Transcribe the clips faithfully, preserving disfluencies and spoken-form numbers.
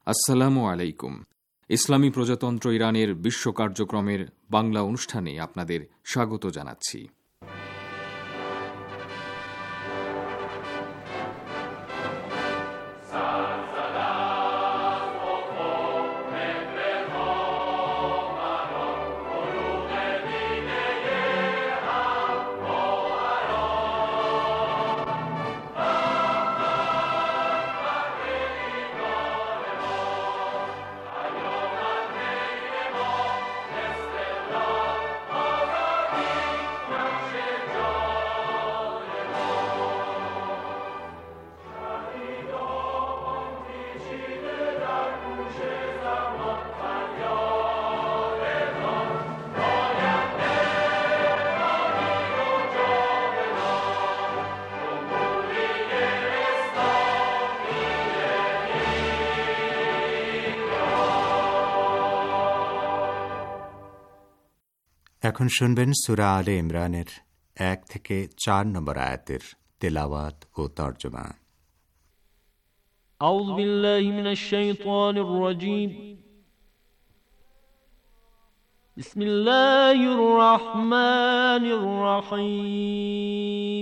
আসসালামু আলাইকুম। ইসলামী প্রজাতন্ত্র ইরানের বিশ্ব কার্যক্রমের বাংলা অনুষ্ঠানে আপনাদের স্বাগত জানাচ্ছি। এখন শুনবেন সূরা আলে ইমরানের এক থেকে চার নম্বর আয়াতের তেলাওয়াত ও তরজমা। আউযু বিল্লাহি মিনাশ শাইতানির রাজীম। বিসমিল্লাহির রাহমানির রাহিম।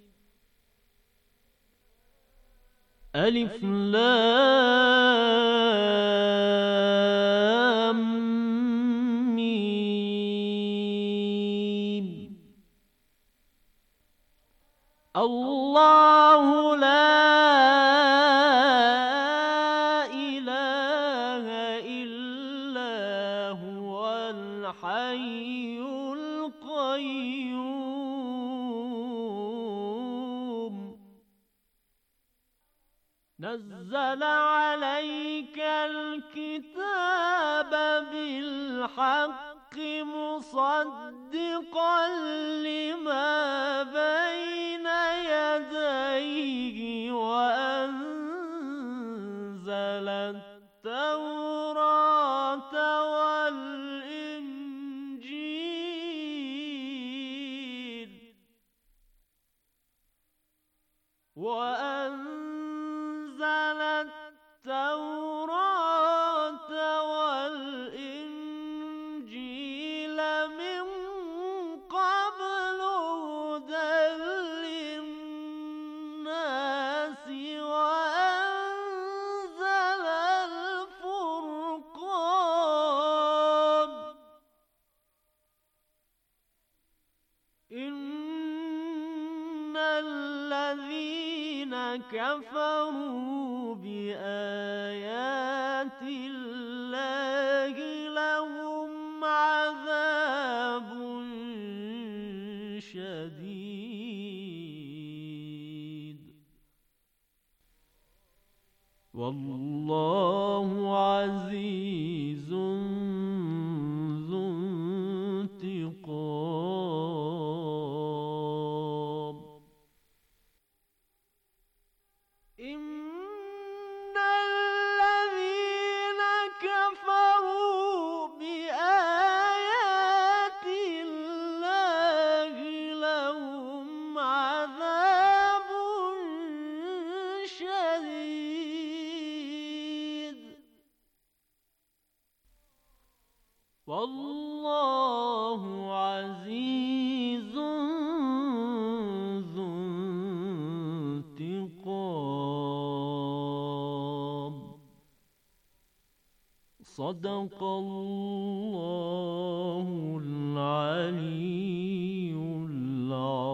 আলিফ লাম আল্লাহু লা ইলাহা ইল্লা হুয়াল হাইয়ুল কাইয়্যুম নাযালা আলাইকাল কিতাবা বিল হাক্কি মুসাদ্দিকাল লিমা বাইনা ইয়াদাইহি ওয়া আনজালাত তাওরাতা ওয়াল ইনজিল ওয়া আনজালাত তাওরাতা ওয়াল ইনজিল মিন ক্বাবলু হুদাল লিন্নাসি ওয়া আনজালাল ফুরকান ইন্নাল্লাযীনা কাফারু বিআয়াতিল্লাহি লাহুম আযাবুন শাদীদ ওয়াল্লাহু আজিজুন যু ইনতিকাম। ইন্নাল্লাযীনা কাফারু বিআয়াতিল্লাহি লাহুম আযাবুন শাদীদ ওয়াল্লাহু আজিজুন যু ইনতিকাম। সাদাকাল্লাহুল আলিয়্যুল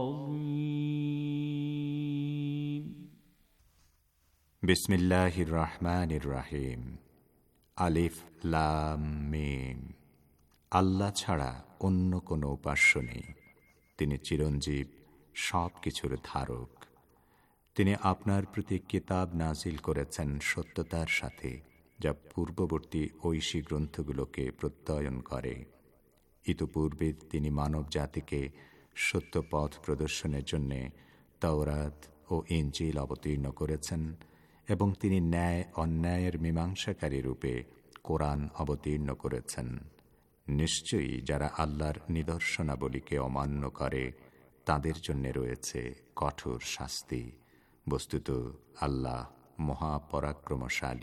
আযীম। বিসমিল্লাহির রহমানির রহিম। আলিফ লাম মিম। আল্লাহ ছাড়া অন্য কোনো উপাস্য নেই। তিনি চিরঞ্জীব, সব কিছুর ধারক। তিনি আপনার প্রতি কিতাব নাজিল করেছেন সত্যতার সাথে, যা পূর্ববর্তী ঐশী গ্রন্থগুলোকে প্রত্যয়ন করে। ইতপূর্বে তিনি মানব জাতিকে সত্য পথ প্রদর্শনের জন্যে তাওরাত ও ইনজিল অবতীর্ণ করেছেন এবং তিনি ন্যায় অন্যায়ের মীমাংসাকারী রূপে কোরআন অবতীর্ণ করেছেন। নিশ্চয়ই যারা আল্লাহর নিদর্শনাবলীকে অমান্য করে তাদের জন্য রয়েছে কঠোর শাস্তি। বস্তুত আল্লাহ মহাপরাক্রমশালী,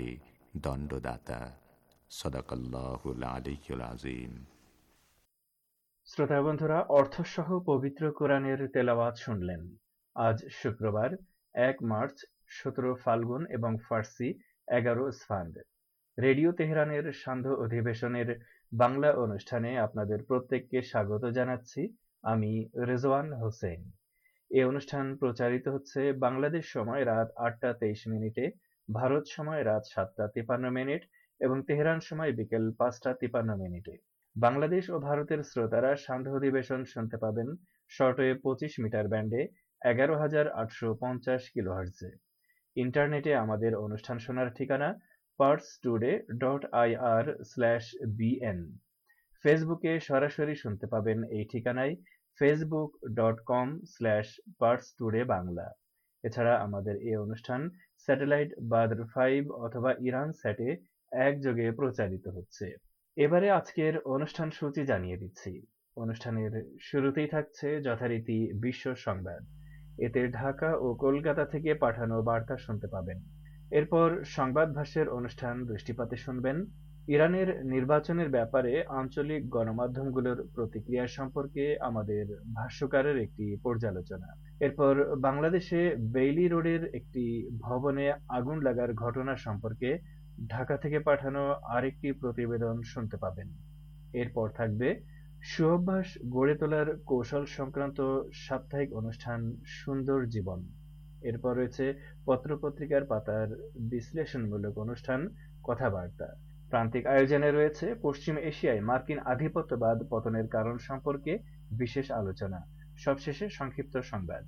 দণ্ডদাতা। সদাকাল্লাহুল আলিয়্যুল আযীম। শ্রোতা বন্ধুরা, অর্থসহ পবিত্র কোরআনের তেলাওয়াত শুনলেন। আজ শুক্রবার এক মার্চ, সতেরো ফাল্গুন এবং ফার্সি এগারো স্ফান্ড। রেডিও তেহরানের সান্ধ্য অধিবেশনের বাংলা অনুষ্ঠানে আপনাদের প্রত্যেককে স্বাগত জানাচ্ছি। আমি রেজওয়ান হোসেন। এই অনুষ্ঠান প্রচারিত হচ্ছে বাংলাদেশ সময় রাত আটটা তেইশ মিনিটে, ভারত সময় রাত সাতটা তিপান্ন মিনিট এবং তেহরান সময় বিকেল পাঁচটা তিপান্ন মিনিটে। বাংলাদেশ ও ভারতের শ্রোতারা সান্ধ্য অধিবেশন শুনতে পাবেন শর্টওয়েভ পঁচিশ মিটার ব্যান্ডে এগারো হাজার আটশো পঞ্চাশ কিলোহার্টজে। ইন্টারনেটে আমাদের অনুষ্ঠান শোনার ঠিকানা Pars Today dot IR slash BN. ফেসবুকে সরাসরি শুনতে পাবেন এই ঠিকানায় Facebook dot com slash Pars Today Bangla. এছাড়া আমাদের এই অনুষ্ঠান স্যাটেলাইট বাদর ফাইভ অথবা ইরান স্যাটে একযোগে প্রচারিত হচ্ছে। এবারে আজকের অনুষ্ঠান সূচি জানিয়ে দিচ্ছি। অনুষ্ঠানের শুরুতেই থাকছে যথারীতি বিশ্ব সংবাদ। এতে ঢাকা ও কলকাতা থেকে পাঠানো বার্তা শুনতে পাবেন। এরপর সংবাদ ভাষ্যের অনুষ্ঠান দৃষ্টিপাতে শুনবেন ইরানের নির্বাচনের ব্যাপারে আঞ্চলিক গণমাধ্যমগুলোর প্রতিক্রিয়া সম্পর্কে আমাদের ভাষ্যকারের একটি পর্যালোচনা। এরপর বাংলাদেশে বেইলি রোডের একটি ভবনে আগুন লাগার ঘটনা সম্পর্কে ঢাকা থেকে পাঠানো আরেকটি প্রতিবেদন শুনতে পাবেন। এরপর থাকবে সুঅভ্যাস গড়ে তোলার কৌশল সংক্রান্ত সাপ্তাহিক অনুষ্ঠান সুন্দর জীবন। এরপর রয়েছে পত্রপত্রিকার পাতার বিশ্লেষণমূলক অনুষ্ঠান কথাবার্তা। প্রান্তিক আয়োজনে রয়েছে পশ্চিম এশিয়ায় মার্কিন আধিপত্যবাদ পতনের কারণ সম্পর্কে বিশেষ আলোচনা। সবশেষে সংক্ষিপ্ত সংবাদ।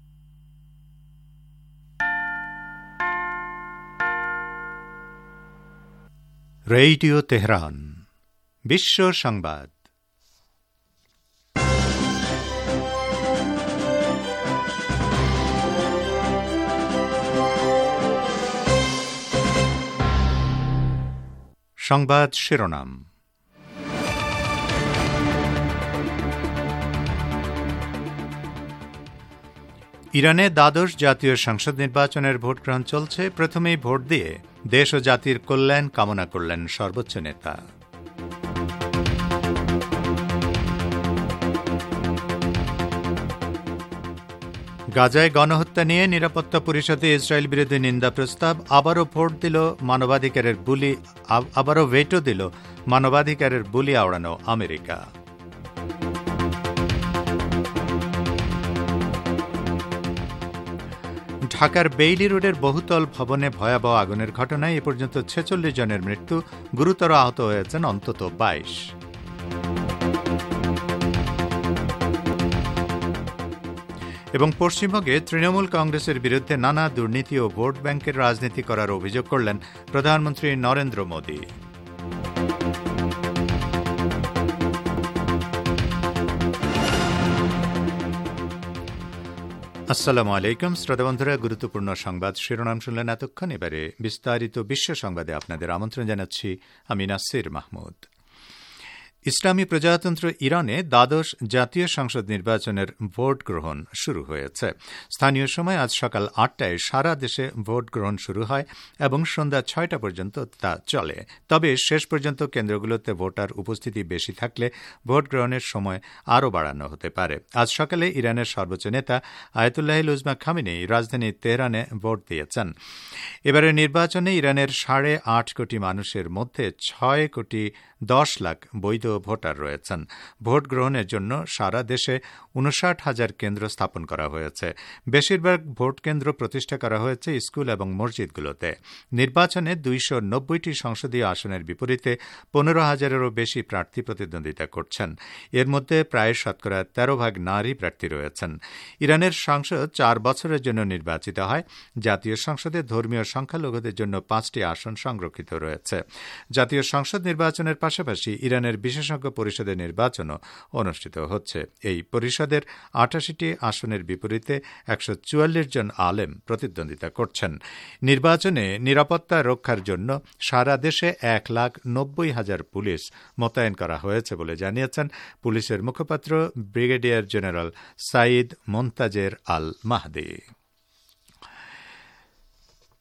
রেডিও তেহরান বিশ্ব সংবাদ। সংবাদ শিরোনাম। ইরানে দ্বাদশ জাতীয় সংসদ নির্বাচনের ভোট গ্রহণ চলছে। প্রথমেই ভোট দিয়ে দেশ ও জাতির কল্যাণ কামনা করলেন সর্বোচ্চ নেতা। গাজায় গণহত্যা নিয়ে নিরাপত্তা পরিষদে ইসরায়েল বিরোধী নিন্দা প্রস্তাব। আবারও ভোট দিল মানবাধিকারের বুলি আবারও ভেটো দিল মানবাধিকারের বুলি আওড়ানো আমেরিকা। ঢাকার বেইলি রোডের বহুতল ভবনে ভয়াবহ আগুনের ঘটনায় এ পর্যন্ত ছেচল্লিশ জনের মৃত্যু, গুরুতর আহত হয়েছেন অন্তত বাইশ। এবং পশ্চিমবঙ্গে তৃণমূল কংগ্রেসের বিরুদ্ধে নানা দুর্নীতি ও ভোট ব্যাংকের রাজনীতি করার অভিযোগ করলেন প্রধানমন্ত্রী নরেন্দ্র মোদী। আসসালামু আলাইকুম শ্রোতা বন্ধুরা, গুরুত্বপূর্ণ সংবাদ শিরোনাম শুনলেন এতক্ষণ। এবারে বিস্তারিত বিশ্ব সংবাদে আপনাদের আমন্ত্রণ জানাচ্ছি আমি নাসির মাহমুদ। ইসলামী প্রজাতন্ত্র ইরানে দ্বাদশ জাতীয় সংসদ নির্বাচনের ভোট গ্রহণ শুরু হয়েছে। স্থানীয় সময় আজ সকাল আটটায় সারা দেশে ভোট গ্রহণ শুরু হয় এবং সন্ধ্যা ছয়টা পর্যন্ত তা চলে। তবে শেষ পর্যন্ত কেন্দ্রগুলোতে ভোটার উপস্থিতি বেশি থাকলে ভোট গ্রহণের সময় আরও বাড়ানো হতে পারে। আজ সকালে ইরানের সর্বোচ্চ নেতা আয়াতুল্লাহিল উজমা খামেনি রাজধানী তেহরানে ভোট দিয়েছেন। এবারের নির্বাচনে ইরানের সাড়ে আট কোটি মানুষের মধ্যে ছয় কোটি দশ লাখ বৈধ ভোটার রয়েছেন। ভোট গ্রহণের জন্য সারা দেশে উনষাট হাজার কেন্দ্র স্থাপন করা হয়েছে। বেশিরভাগ ভোট কেন্দ্র প্রতিষ্ঠা করা হয়েছে স্কুল এবং মসজিদগুলোতে। নির্বাচনে দুইশো নব্বইটি সংসদীয় আসনের বিপরীতে পনেরো হাজারেরও বেশি প্রার্থী প্রতিদ্বন্দ্বিতা করছেন। এর মধ্যে প্রায় শতকরা তেরো ভাগ নারী প্রার্থী রয়েছেন। ইরানের সংসদ চার বছরের জন্য নির্বাচিত হয়। জাতীয় সংসদে ধর্মীয় সংখ্যালঘুদের জন্য পাঁচটি আসন সংরক্ষিত রয়েছে। জাতীয় সংসদ নির্বাচনের পাশাপাশি ইরানের বিশেষজ্ঞ পরিষদের নির্বাচনও অনুষ্ঠিত হচ্ছে। এই পরিষদের আটাশিটি আসনের বিপরীতে একশো চুয়াল্লিশ জন আলেম প্রতিদ্বন্দ্বিতা করছেন। নির্বাচনে নিরাপত্তা রক্ষার জন্য সারা দেশে এক লাখ নব্বই হাজার পুলিশ মোতায়েন করা হয়েছে বলে জানিয়েছেন পুলিশের মুখপাত্র ব্রিগেডিয়ার জেনারেল সাইদ মোন্তাজের আল মাহদি।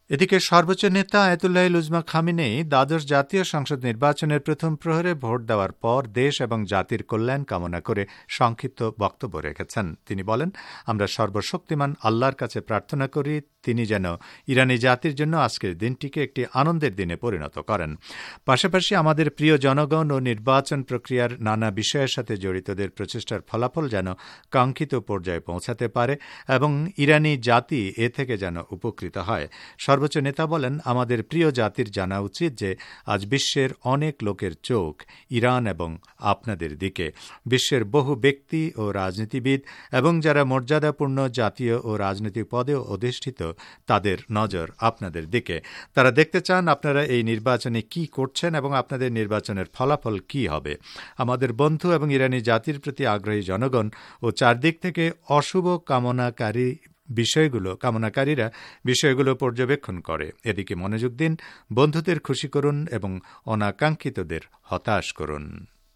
এদিকে সর্বোচ্চ নেতা আয়াতুল্লাহ উজমা খামেনেই দ্বাদশ জাতীয় সংসদ নির্বাচনের প্রথম প্রহরে ভোট দেওয়ার পর দেশ এবং জাতির কল্যাণ কামনা করে সংক্ষিপ্ত বক্তব্য রেখেছেন। তিনি বলেন, আমরা সর্বশক্তিমান আল্লাহর কাছে প্রার্থনা করি তিনি যেন ইরানি জাতির জন্য আজকের দিনটিকে একটি আনন্দের দিনে পরিণত করেন। পাশাপাশি আমাদের প্রিয় জনগণ ও নির্বাচন প্রক্রিয়ার নানা বিষয়ের সাথে জড়িতদের প্রচেষ্টার ফলাফল যেন কাঙ্ক্ষিত পর্যায়ে পৌঁছাতে পারে এবং ইরানি জাতি এ থেকে যেন উপকৃত হয়। সর্বোচ্চ নেতা বলেন, আমাদের প্রিয় জাতির জানা উচিত যে আজ বিশ্বের অনেক লোকের চোখ ইরান এবং আপনাদের দিকে। বিশ্বের বহু ব্যক্তি ও রাজনীতিবিদ এবং যারা মর্যাদাপূর্ণ জাতীয় ও রাজনৈতিক পদে অধিষ্ঠিত তাদের নজর আপনাদের দিকে। তারা দেখতে চান আপনারা এই নির্বাচনে কি করছেন এবং আপনাদের নির্বাচনের ফলাফল কি হবে। আমাদের বন্ধু এবং ইরানি জাতির প্রতি আগ্রহী জনগণ ও চারদিক থেকে অশুভ কামনাকারী বিষয়গুলো কামনাকারীরা বিষয়গুলো পর্যবেক্ষণ করে। এদিকে মনোযোগ দিন, বন্ধুদের খুশি করুন এবং অনাকাঙ্ক্ষিতদের হতাশ করুন।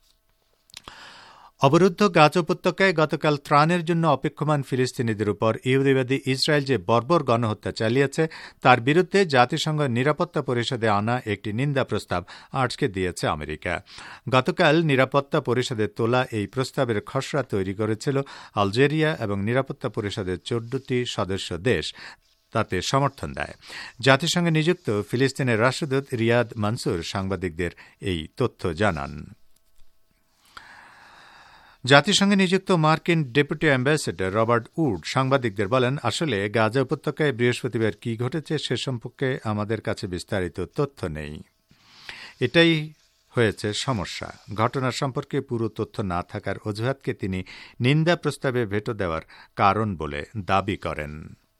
অবরুদ্ধ গাজা উপত্যকায় গতকাল ত্রাণের জন্য অপেক্ষমান ফিলিস্তিনিদের উপর ইহুদিবাদী ইসরায়েল যে বর্বর গণহত্যা চালিয়েছে তার বিরুদ্ধে জাতিসংঘ নিরাপত্তা পরিষদে আনা একটি নিন্দা প্রস্তাব আটকে দিয়েছে আমেরিকা। গতকাল নিরাপত্তা পরিষদে তোলা এই প্রস্তাবের খসড়া তৈরি করেছিল আলজেরিয়া এবং নিরাপত্তা পরিষদের চোদ্দটি সদস্য দেশ তাতে সমর্থন দেয়। জাতিসংঘে নিযুক্ত ফিলিস্তিনের রাষ্ট্রদূত রিয়াদ মানসুর সাংবাদিকদের এই তথ্য জানান। জাতিসংঘে নিযুক্ত মার্কিন ডেপুটি অ্যাম্বাসেডর রবার্ট উড সাংবাদিকদের বলেন, আসলে গাজা উপত্যকায় বৃহস্পতিবার কি ঘটেছে সে সম্পর্কে আমাদের কাছে বিস্তারিত তথ্য নেই। এটাই হয়েছে সমস্যা। ঘটনা সম্পর্কে পুরো তথ্য না থাকার অজুহাতকে তিনি নিন্দা প্রস্তাবে ভেটো দেওয়ার কারণ বলে দাবি করেন।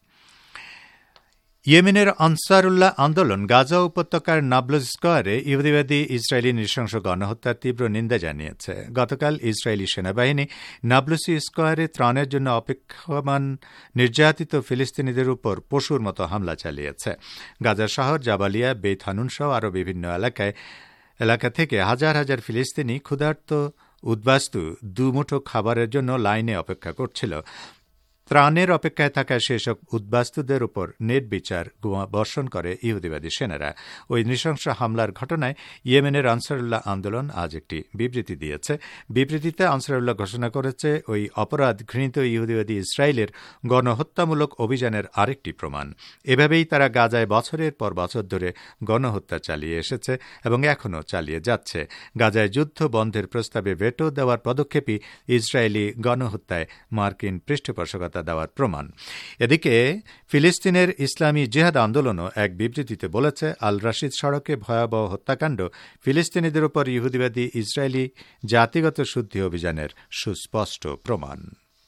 ইয়েমেনের আনসারুল্লাহ আন্দোলন গাজা উপত্যকার নাবলুস স্কোয়ারে ইহুদিবাদী ইসরায়েলি নৃশংস গণহত্যার তীব্র নিন্দা জানিয়েছে। গতকাল ইসরায়েলি সেনাবাহিনী নাবলুসি স্কোয়ারে ত্রাণের জন্য অপেক্ষমান নির্যাতিত ফিলিস্তিনিদের উপর পশুর মতো হামলা চালিয়েছে। গাজা শহর, জাবালিয়া, বেত হানুন সহ আরও বিভিন্ন এলাকায় এলাকা থেকে হাজার হাজার ফিলিস্তিনি ক্ষুধার্ত উদ্বাস্তু দুমুঠো খাবারের জন্য লাইনে অপেক্ষা করছিল। ত্রাণের অপেক্ষায় থাকা সেসব উদ্বাস্তুদের উপর নির্বিচার বোমা বর্ষণ করে ইহুদিবাদী সেনারা। ওই নৃশংস হামলার ঘটনায় ইয়েমেনের আনসারুল্লাহ আন্দোলন আজ একটি বিবৃতি দিয়েছে। বিবৃতিতে আনসারুল্লাহ ঘোষণা করেছে, ওই অপরাধ ঘৃণিত ইহুদিবাদী ইসরায়েলের গণহত্যামূলক অভিযানের আরেকটি প্রমাণ। এভাবেই তারা গাজায় বছরের পর বছর ধরে গণহত্যা চালিয়ে এসেছে এবং এখনও চালিয়ে যাচ্ছে। গাজায় যুদ্ধ বন্ধের প্রস্তাবে ভেটো দেওয়ার পদক্ষেপই ইসরায়েলি গণহত্যায় মার্কিন পৃষ্ঠপোষকতা দেওয়ার প্রমাণ। এদিকে ফিলিস্তিনের ইসলামী জিহাদ আন্দোলনও এক বিবৃতিতে বলেছে, আল রাশিদ সড়কে ভয়াবহ হত্যাকাণ্ড ফিলিস্তিনিদের উপর ইহুদিবাদী ইসরায়েলি জাতিগত শুদ্ধি অভিযানের সুস্পষ্ট প্রমাণ।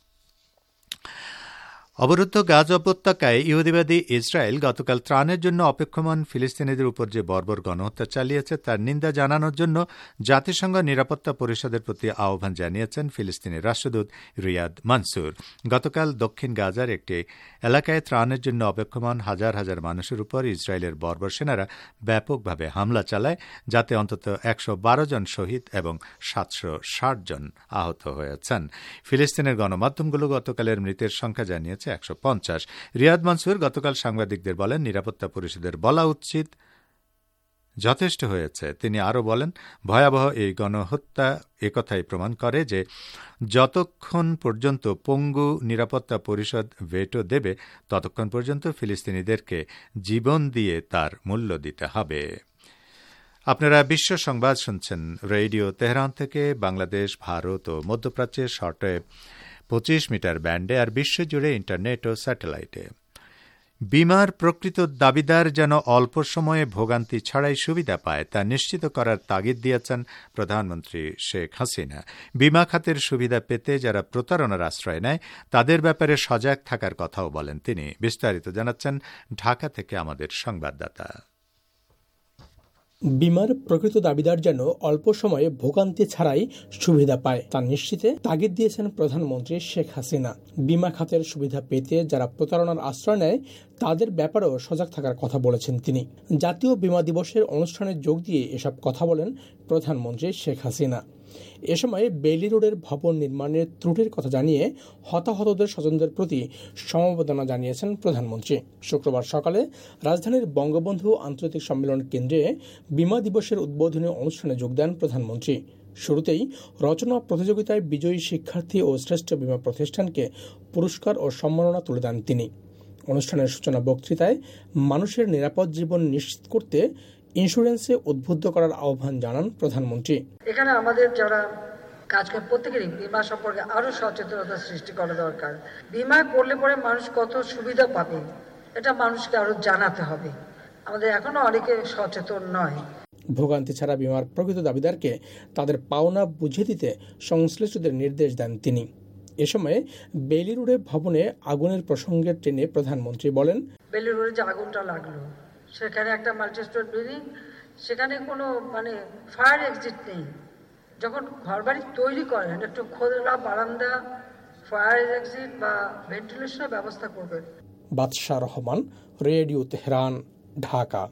অবরুদ্ধ গাজা উপত্যকায় ইহুদিবাদী ইসরায়েল গতকাল ত্রাণের জন্য অপেক্ষমান ফিলিস্তিনিদের উপর যে বর্বর গণহত্যা চালিয়েছে তার নিন্দা জানানোর জন্য জাতিসংঘ নিরাপত্তা পরিষদের প্রতি আহ্বান জানিয়েছেন ফিলিস্তিনের রাষ্ট্রদূত রিয়াদ মানসুর। গতকাল দক্ষিণ গাজার একটি এলাকায় ত্রাণের জন্য অপেক্ষমান হাজার হাজার মানুষের উপর ইসরায়েলের বর্বর সেনারা ব্যাপকভাবে হামলা চালায়, যাতে অন্তত একশো বারো জন শহীদ এবং সাতশো ষাট জন আহত হয়েছেন। ফিলিস্তিনের গণমাধ্যমগুলো গতকালের মৃতের সংখ্যা জানিয়েছে একশো পঞ্চাশ। রিয়াদ মানসুর গতকাল সাংবাদিকদের বলেন, নিরাপত্তা পরিষদের বলা উচিত যথেষ্ট হয়েছে। তিনি আরও বলেন, ভয়াবহ এই গণহত্যা একথাই প্রমাণ করে যে যতক্ষণ পর্যন্ত পঙ্গু নিরাপত্তা পরিষদ ভেটো দেবে ততক্ষণ পর্যন্ত ফিলিস্তিনিদেরকে জীবন দিয়ে তার মূল্য দিতে হবে। আপনারা বিশ্ব সংবাদ শুনছেন রেডিও তেহরান থেকে। বাংলাদেশ, ভারত ও মধ্যপ্রাচ্যের শর্টওয়েভ পঁচিশ মিটার ব্যান্ডে আর বিশ্বজুড়ে ইন্টারনেট ও স্যাটেলাইটে। বিমার প্রকৃত দাবিদার যেন অল্প সময়ে ভোগান্তি ছাড়াই সুবিধা পায় তা নিশ্চিত করার তাগিদ দিয়েছেন প্রধানমন্ত্রী শেখ হাসিনা। বিমা খাতের সুবিধা পেতে যারা প্রতারণার আশ্রয় নেয় তাদের ব্যাপারে সজাগ থাকার কথাও বলেন তিনি। বিস্তারিত জানাচ্ছেন ঢাকা থেকে আমাদের সংবাদদাতা। বিমার প্রকৃত দাবিদার যেন অল্প সময়ে ভোগান্তি ছাড়াই সুবিধা পায় তা নিশ্চিতে তাগিদ দিয়েছেন প্রধানমন্ত্রী শেখ হাসিনা। বিমা খাতের সুবিধা পেতে যারা প্রতারণার আশ্রয় নেয় তাদের ব্যাপারেও সজাগ থাকার কথা বলেছেন তিনি। জাতীয় বিমা দিবসের অনুষ্ঠানে যোগ দিয়ে এসব কথা বলেন প্রধানমন্ত্রী শেখ হাসিনা। এ সময় বেইলি রোডের ভবন নির্মাণের ত্রুটির কথা জানিয়ে হতাহতদের স্বজনদের প্রতি সমবেদনা জানিয়েছেন প্রধানমন্ত্রী। শুক্রবার সকালে রাজধানীর বঙ্গবন্ধু আন্তর্জাতিক সম্মেলন কেন্দ্রে বিমা দিবসের উদ্বোধনী অনুষ্ঠানে যোগ দেন প্রধানমন্ত্রী। শুরুতেই রচনা প্রতিযোগিতায় বিজয়ী শিক্ষার্থী ও শ্রেষ্ঠ বিমা প্রতিষ্ঠানকে পুরস্কার ও সম্মাননা তুলে দেন তিনি। অনুষ্ঠানের সূচনা বক্তৃতায় মানুষের নিরাপদ জীবন নিশ্চিত করতে ইন্স্যুরেন্সে উদ্বুদ্ধ করার আহ্বান জানান প্রধানমন্ত্রী। এখানে আমাদের যারা কাজ করে প্রত্যেকেরই বিমা সম্পর্কে আরো সচেতনতা সৃষ্টি করা দরকার। বিমা করলে পরে মানুষ কত সুবিধা পাবে এটা মানুষকে আরো জানাতে হবে। আমাদের এখনো অনেকে সচেতন নয়। ভোগান্তি ছাড়া বিমার প্রকৃত দাবিদারকে তাদের পাওনা বুঝিয়ে দিতে সংশ্লিষ্টদের নির্দেশ দেন তিনি। এ সময় বেইলি রোডে ভবনে আগুনের প্রসঙ্গে টেনে প্রধানমন্ত্রী বলেন, বেইলি রোডে যে আগুনটা লাগলো সেখানে একটা মাল্টি স্টোর বিল্ডিং, সেখানে কোনো মানে ফায়ার এক্সিট নেই। যখন ঘরবাড়ি তৈরি করেন একটু খোলা বারান্দা, ফায়ার এক্সিট বা ভেন্টিলেশনের ব্যবস্থা করবেন। বাদশাহ রহমান, রেডিও তেহরান, ঢাকা।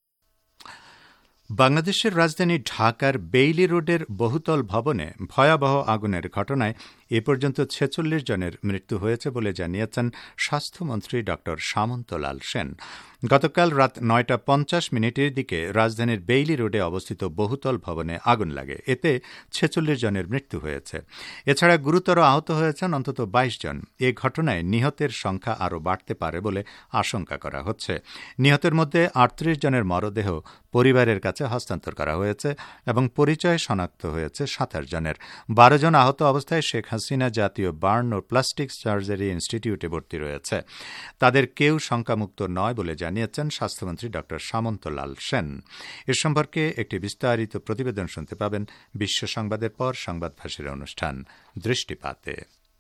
বাংলাদেশের রাজধানী ঢাকার বেইলি রোডের বহুতল ভবনে ভয়াবহ আগুনের ঘটনায় এ পর্যন্ত ছেচল্লিশ জনের মৃত্যু হয়েছে বলে জানিয়েছেন স্বাস্থ্যমন্ত্রী ড সামন্তলাল সেন। গতকাল রাত নয়টা পঞ্চাশ মিনিটের দিকে রাজধানীর বেইলি রোডে অবস্থিত বহুতল ভবনে আগুন লাগে। এতে ছেচল্লিশ জনের মৃত্যু হয়েছে। এছাড়া গুরুতর আহত হয়েছেন অন্তত বাইশ জন। এ ঘটনায় নিহতের সংখ্যা আরও বাড়তে পারে বলে আশঙ্কা করা হচ্ছে। নিহতের মধ্যে আটত্রিশ জনের মরদেহ পরিবারের কাছে হস্তান্তর করা হয়েছে এবং পরিচয় শনাক্ত হয়েছে সাতাশ জনের। বারো জন আহত অবস্থায় শেখ হাসিনা জাতীয় বার্ন ও প্লাস্টিক সার্জারি ইনস্টিটিউটে ভর্তি রয়েছে। তাদের কেউ শঙ্কামুক্ত নয় বলে জানিয়েছেন স্বাস্থ্যমন্ত্রী ড সামন্তলাল সেন। এ সম্পর্কে একটি বিস্তারিত প্রতিবেদন শুনতে পাবেন বিশ্ব সংবাদের পর সংবাদভাষীর অনুষ্ঠান দৃষ্টিপাতে।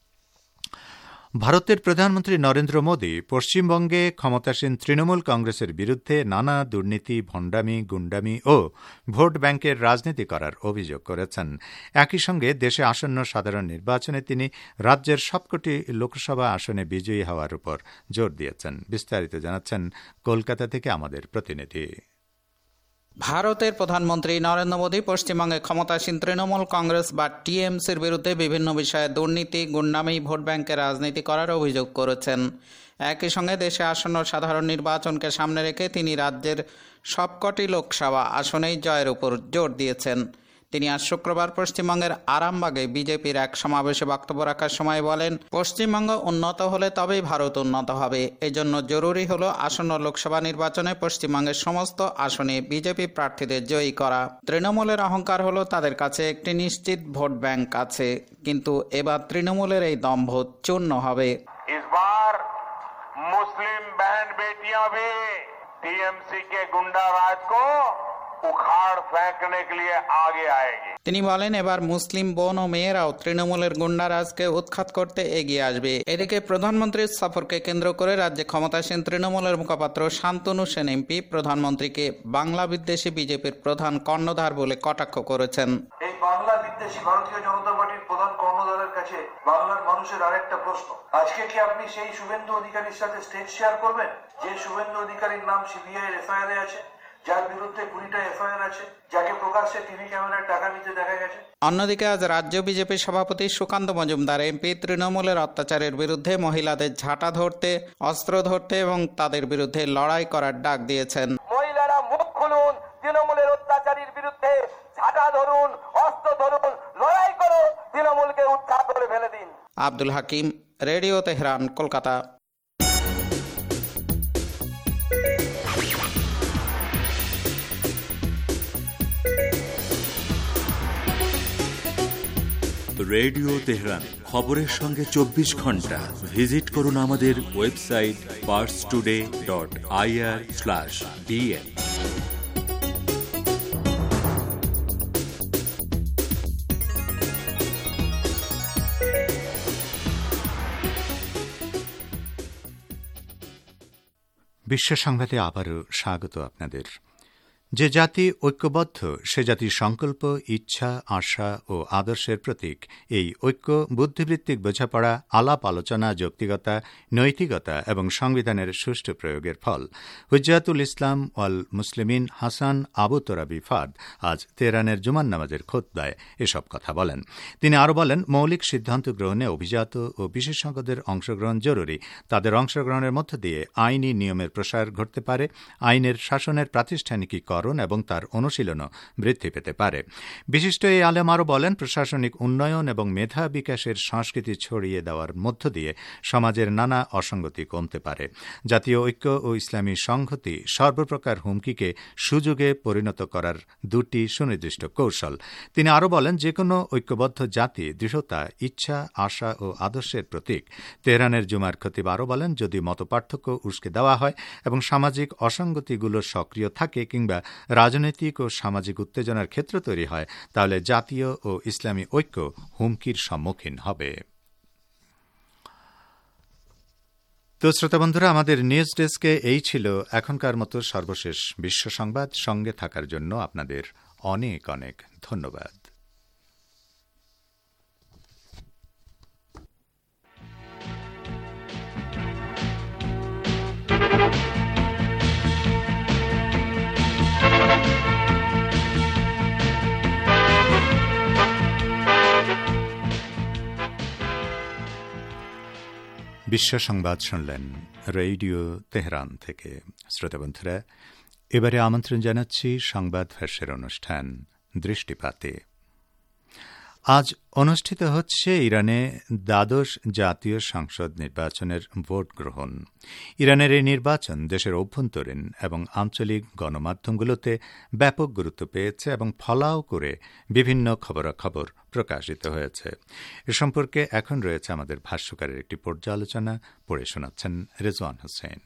ভারতের প্রধানমন্ত্রী নরেন্দ্র মোদী পশ্চিমবঙ্গে ক্ষমতাসীন তৃণমূল কংগ্রেসের বিরুদ্ধে নানা দুর্নীতি, ভণ্ডামি, গুন্ডামি ও ভোট ব্যাংকের রাজনীতি করার অভিযোগ করেছেন। একই সঙ্গে দেশে আসন্ন সাধারণ নির্বাচনে তিনি রাজ্যের সবকটি লোকসভা আসনে বিজয়ী হওয়ার উপর জোর দিয়েছেন। বিস্তারিত জানাচ্ছেন কলকাতা থেকে আমাদের প্রতিনিধি। ভারতের প্রধানমন্ত্রী নরেন্দ্র মোদী পশ্চিমবঙ্গে ক্ষমতাসীন তৃণমূল কংগ্রেস বা টিএমসির বিরুদ্ধে বিভিন্ন বিষয়ে দুর্নীতি, গুন্ডামি, ভোট ব্যাংকের রাজনীতি করার অভিযোগ করেছেন। একই সঙ্গে দেশে আসন্ন সাধারণ নির্বাচনকে সামনে রেখে তিনি রাজ্যের সবকটি লোকসভা আসনেই জয়ের উপর জোর দিয়েছেন। তিনি আজ শুক্রবার পশ্চিমবঙ্গের আরামবাগে বিজেপির এক সমাবেশে বক্তব্য রাখার সময় বলেন, পশ্চিমবঙ্গ উন্নত হলে তবেই ভারত উন্নত হবে। এজন্য জরুরি হলো আসন্ন লোকসভা নির্বাচনে পশ্চিমবঙ্গের সমস্ত আসনে বিজেপি প্রার্থীদের জয়ী করা। তৃণমূলের অহংকার হলো তাদের কাছে একটি নিশ্চিত ভোট ব্যাংক আছে, কিন্তু এবার তৃণমূলের এই দম্ভ চূর্ণ হবে। এবার মুসলিম बहन बेटियां भी टीएमसी के गुंडा राज को उखाड़ फेंकने के लिए आगे आएगी। তিনি বলেন, এবার মুসলিম বোন ও মেয়েরাও তৃণমূলের গুন্ডারাজকে উৎখাত করতে এগিয়ে আসবে। এদিকে প্রধানমন্ত্রীর সফরকে কেন্দ্র করে রাজ্যে ক্ষমতাসীন তৃণমূলের মুখপাত্র শান্তনু সেন এমপি প্রধানমন্ত্রীকে বাংলা বিদ্বেষী বিজেপির প্রধান কর্ণধার বলে কটাক্ষ করেছেন। এই বাংলা বিদ্বেষী ভারতীয় জনতা পার্টির প্রধান কর্ণধারের কাছে বাংলার মানুষের আরেকটা প্রশ্ন, আজকে কি আপনি সেই শুভেন্দু অধিকারীর সাথে স্টেজ শেয়ার করবেন যে শুভেন্দু অধিকারীর নাম সিবিআই এর এফআইআর এ আছে, যার বিরুদ্ধে কুড়িটা এফআইআর আছে, যাকে প্রকাশ্যে টিভি ক্যামেরায় টাকা নিতে দেখা গেছে? অন্যদিকে আজ রাজ্য বিজেপি সভাপতি সুকান্ত মজুমদার এমপি তৃণমূলের অত্যাচারের বিরুদ্ধে মহিলাদের ঝাঁটা ধরতে, অস্ত্র ধরতে এবং তাদের বিরুদ্ধে লড়াই করার ডাক দিয়েছেন। মহিলারা মুখ খুলুন, তৃণমূলের অত্যাচারের বিরুদ্ধে ঝাঁটা ধরুন, অস্ত্র ধরুন, লড়াই করো, তৃণমূলকে উৎখাত করে ফেলে দিন। Abdul Hakim, radio Tehran, Kolkata. Radio Tehran, খবরের সঙ্গে চব্বিশ ঘন্টা। ভিজিট করুন আমাদের website Pars Today dot IR slash DN. বিশ্ব সংবাদে আবারও স্বাগত আপনাদের। যে জাতি ঐক্যবদ্ধ সে জাতির সংকল্প, ইচ্ছা, আশা ও আদর্শের প্রতীক। এই ঐক্য বুদ্ধিবৃত্তিক বোঝাপড়া, আলাপ আলোচনা, যৌক্তিকতা, নৈতিকতা এবং সংবিধানের সুষ্ঠু প্রয়োগের ফল। হুজ্জাতুল ইসলাম ওয়াল মুসলিমিন হাসান আবু তোরাবি ফাদ আজ তেহরানের জুমার নামাজের খুতবায় এসব কথা বলেন। তিনি আরও বলেন, মৌলিক সিদ্ধান্ত গ্রহণে অভিজাত ও বিশেষজ্ঞদের অংশগ্রহণ জরুরি। তাদের অংশগ্রহণের মধ্য দিয়ে আইনি নিয়মের প্রসার ঘটতে পারে, আইনের শাসনের প্রাতিষ্ঠানিকীকরণ এবং তার অনুশীলনও বৃদ্ধি পেতে পারে। বিশিষ্ট এই আলেম আরও বলেন, প্রশাসনিক উন্নয়ন এবং মেধা বিকাশের সংস্কৃতি ছড়িয়ে দেওয়ার মধ্য দিয়ে সমাজের নানা অসঙ্গতি কমতে পারে। জাতীয় ঐক্য ও ইসলামী সংহতি সর্বপ্রকার হুমকিকে সুযোগে পরিণত করার দুটি সুনির্দিষ্ট কৌশল। তিনি আরও বলেন, যে কোনো ঐক্যবদ্ধ জাতি দৃঢ়তা, ইচ্ছা, আশা ও আদর্শের প্রতীক। তেহরানের জুমার খতিব আরও বলেন, যদি মতপার্থক্য উস্কে দেওয়া হয় এবং সামাজিক অসঙ্গতিগুলো সক্রিয় থাকে কিংবা রাজনৈতিক ও সামাজিক উত্তেজনার ক্ষেত্র তৈরি হয়, তাহলে জাতীয় ও ইসলামী ঐক্য হুমকির সম্মুখীন হবে। তো শ্রোতা বন্ধুরা, আমাদের নিউজ ডেস্কে এই ছিল এখনকার মতো সর্বশেষ বিশ্ব সংবাদ। সঙ্গে থাকার জন্য আপনাদের অনেক অনেক ধন্যবাদ। বিশ্ব সংবাদ শুনলেন রেডিও তেহরান থেকে। শ্রোতা বন্ধুরা, এবারে আমন্ত্রণ জানাচ্ছি সংবাদ ভাষ্যের অনুষ্ঠান দৃষ্টিপাতে। আজ অনুষ্ঠিত হচ্ছে ইরানে দ্বাদশ জাতীয় সংসদ নির্বাচনের ভোট গ্রহণ। ইরানের এই নির্বাচন দেশের অভ্যন্তরীণ এবং আঞ্চলিক গণমাধ্যমগুলোতে ব্যাপক গুরুত্ব পেয়েছে এবং ফলাও করে বিভিন্ন খবরাখবর প্রকাশিত হয়েছে। এ সম্পর্কে এখন রয়েছে আমাদের ভাষ্যকারের একটি পর্যালোচনা, পড়ে শোনাচ্ছেন রেজওয়ান হোসেন।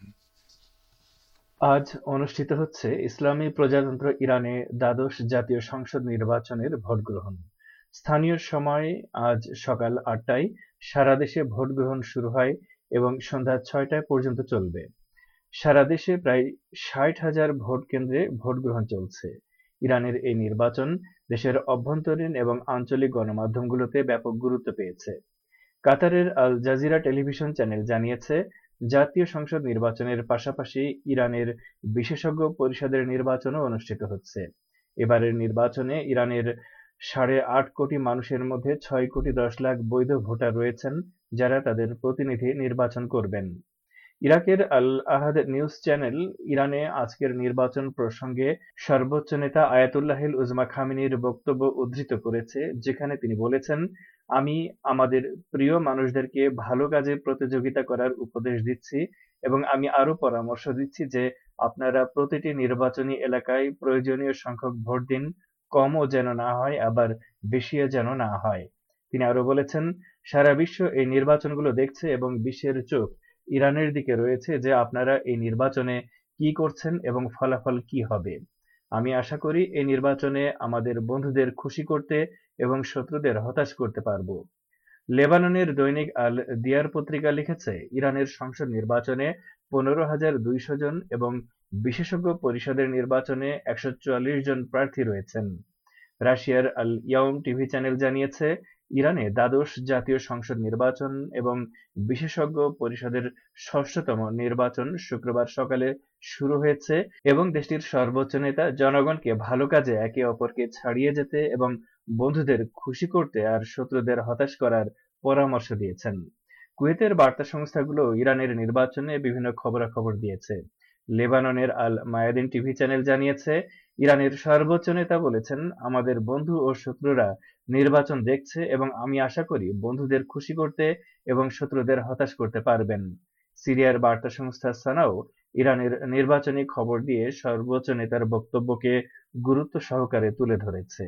আজ অনুষ্ঠিত হচ্ছে ইসলামী প্রজাতন্ত্র ইরানে দ্বাদশ জাতীয় সংসদ নির্বাচনের ভোট গ্রহণ। স্থানীয় সময় আজ সকাল আটটায় সারা দেশে ভোট গ্রহণ শুরু হয় এবং সন্ধ্যা ছয়টায় পর্যন্ত চলবে। সারা দেশে প্রায় ষাট হাজার ভোট কেন্দ্রে ভোট গ্রহণ চলছে। ইরানের এই নির্বাচন দেশের অভ্যন্তরীণ এবং আঞ্চলিক গণমাধ্যমগুলোতে ব্যাপক গুরুত্ব পেয়েছে। কাতারের আল জাজিরা টেলিভিশন চ্যানেল জানিয়েছে, জাতীয় সংসদ নির্বাচনের পাশাপাশি ইরানের বিশেষজ্ঞ পরিষদের নির্বাচনও অনুষ্ঠিত হচ্ছে। এবারের নির্বাচনে ইরানের সাড়ে আট কোটি মানুষের মধ্যে ছয় কোটি দশ লাখ বৈধ ভোটার রয়েছেন, যারা তাদের প্রতিনিধি নির্বাচন করবেন। ইরাকের আল আহাদ নিউজ চ্যানেল ইরানে আজকের নির্বাচন প্রসঙ্গে সর্বোচ্চ নেতা আয়াতুল্লাহিল উজমা খামেনির বক্তব্য উদ্ধৃত করেছে, যেখানে তিনি বলেছেন, আমি আমাদের প্রিয় মানুষদেরকে ভালো কাজে প্রতিযোগিতা করার উপদেশ দিচ্ছি এবং আমি আরো পরামর্শ দিচ্ছি যে আপনারা প্রতিটি নির্বাচনী এলাকায় প্রয়োজনীয় সংখ্যক ভোট দিন, কমও যেন না হয় আবার বেশিও যেন না হয়। তিনি আরো বলেছেন, সারা বিশ্ব এই নির্বাচনগুলো দেখছে এবং বিশ্বের চোখ ইরানের দিকে রয়েছে যে আপনারা এই নির্বাচনে কি করছেন এবং ফলাফল কি হবে। আমি আশা করি এই নির্বাচনে আমাদের বন্ধুদের খুশি করতে এবং শত্রুদের হতাশ করতে পারব। লেবাননের দৈনিক আল দিয়ার পত্রিকা লিখেছে, ইরানের সংসদ নির্বাচনে পনেরো হাজার দুইশো জন এবং বিশেষজ্ঞ পরিষদের নির্বাচনে একশো চুয়াল্লিশ জন প্রার্থী রয়েছেন। রাশিয়ার আল ইয়াউম টিভি চ্যানেল জানিয়েছে, ইরানে দ্বাদশ জাতীয় সংসদ নির্বাচন এবং বিশেষজ্ঞ পরিষদের ষষ্ঠতম নির্বাচন শুক্রবার সকালে শুরু হয়েছে এবং দেশটির সর্বোচ্চ নেতা জনগণকে ভালো কাজে একে অপরকে ছাড়িয়ে যেতে এবং বন্ধুদের খুশি করতে আর শত্রুদের হতাশ করার পরামর্শ দিয়েছেন। কুয়েতের বার্তা সংস্থাগুলো ইরানের নির্বাচনে বিভিন্ন খবরাখবর দিয়েছে। লেবাননের আল মায়াদিন টিভি চ্যানেল জানিয়েছে, ইরানের সর্বোচ্চ নেতা বলেছেন, আমাদের বন্ধু ও শত্রুরা নির্বাচন দেখছে এবং আমি আশা করি বন্ধুদের খুশি করতে এবং শত্রুদের হতাশ করতে পারবেন। সিরিয়ার বার্তা সংস্থা সানাও ইরানের নির্বাচনী খবর দিয়ে সর্বোচ্চ নেতার বক্তব্যকে গুরুত্ব সহকারে তুলে ধরেছে।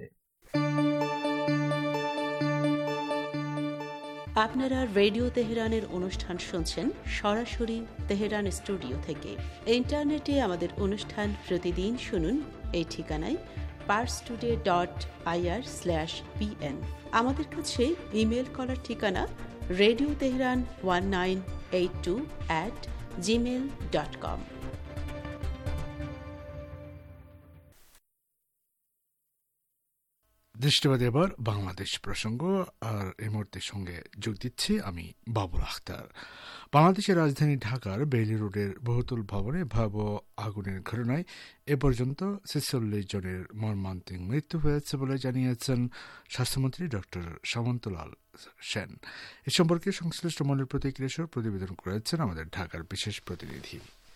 আপনারা রেডিও তেহরানের অনুষ্ঠান শুনছেন সরাসরি তেহরান স্টুডিও থেকে। ইন্টারনেটে আমাদের অনুষ্ঠান প্রতিদিন শুনুন এই ঠিকানায় Pars Today dot IR slash PN. আমাদের কাছে ইমেল করার ঠিকানা radio Tehran one nine eight two at Gmail dot com. দৃষ্টিবাদী এবার বাংলাদেশ প্রসঙ্গ, আর এই মুহূর্তে সঙ্গে যোগ দিচ্ছি আমি বাবুল আখতার। বাংলাদেশের রাজধানী ঢাকার বেইলি রোডের বহুতল ভবনে ভয়াবহ আগুনের ঘটনায় এ পর্যন্ত ছেচল্লিশ জনের মর্মান্তিক মৃত্যু হয়েছে বলে জানিয়েছেন স্বাস্থ্যমন্ত্রী ডক্টর সামন্তলাল সেন। এ সম্পর্কে সংশ্লিষ্ট মহলের প্রতিক্রিয়া প্রতিবেদন করেছেন আমাদের ঢাকার বিশেষ প্রতিনিধি।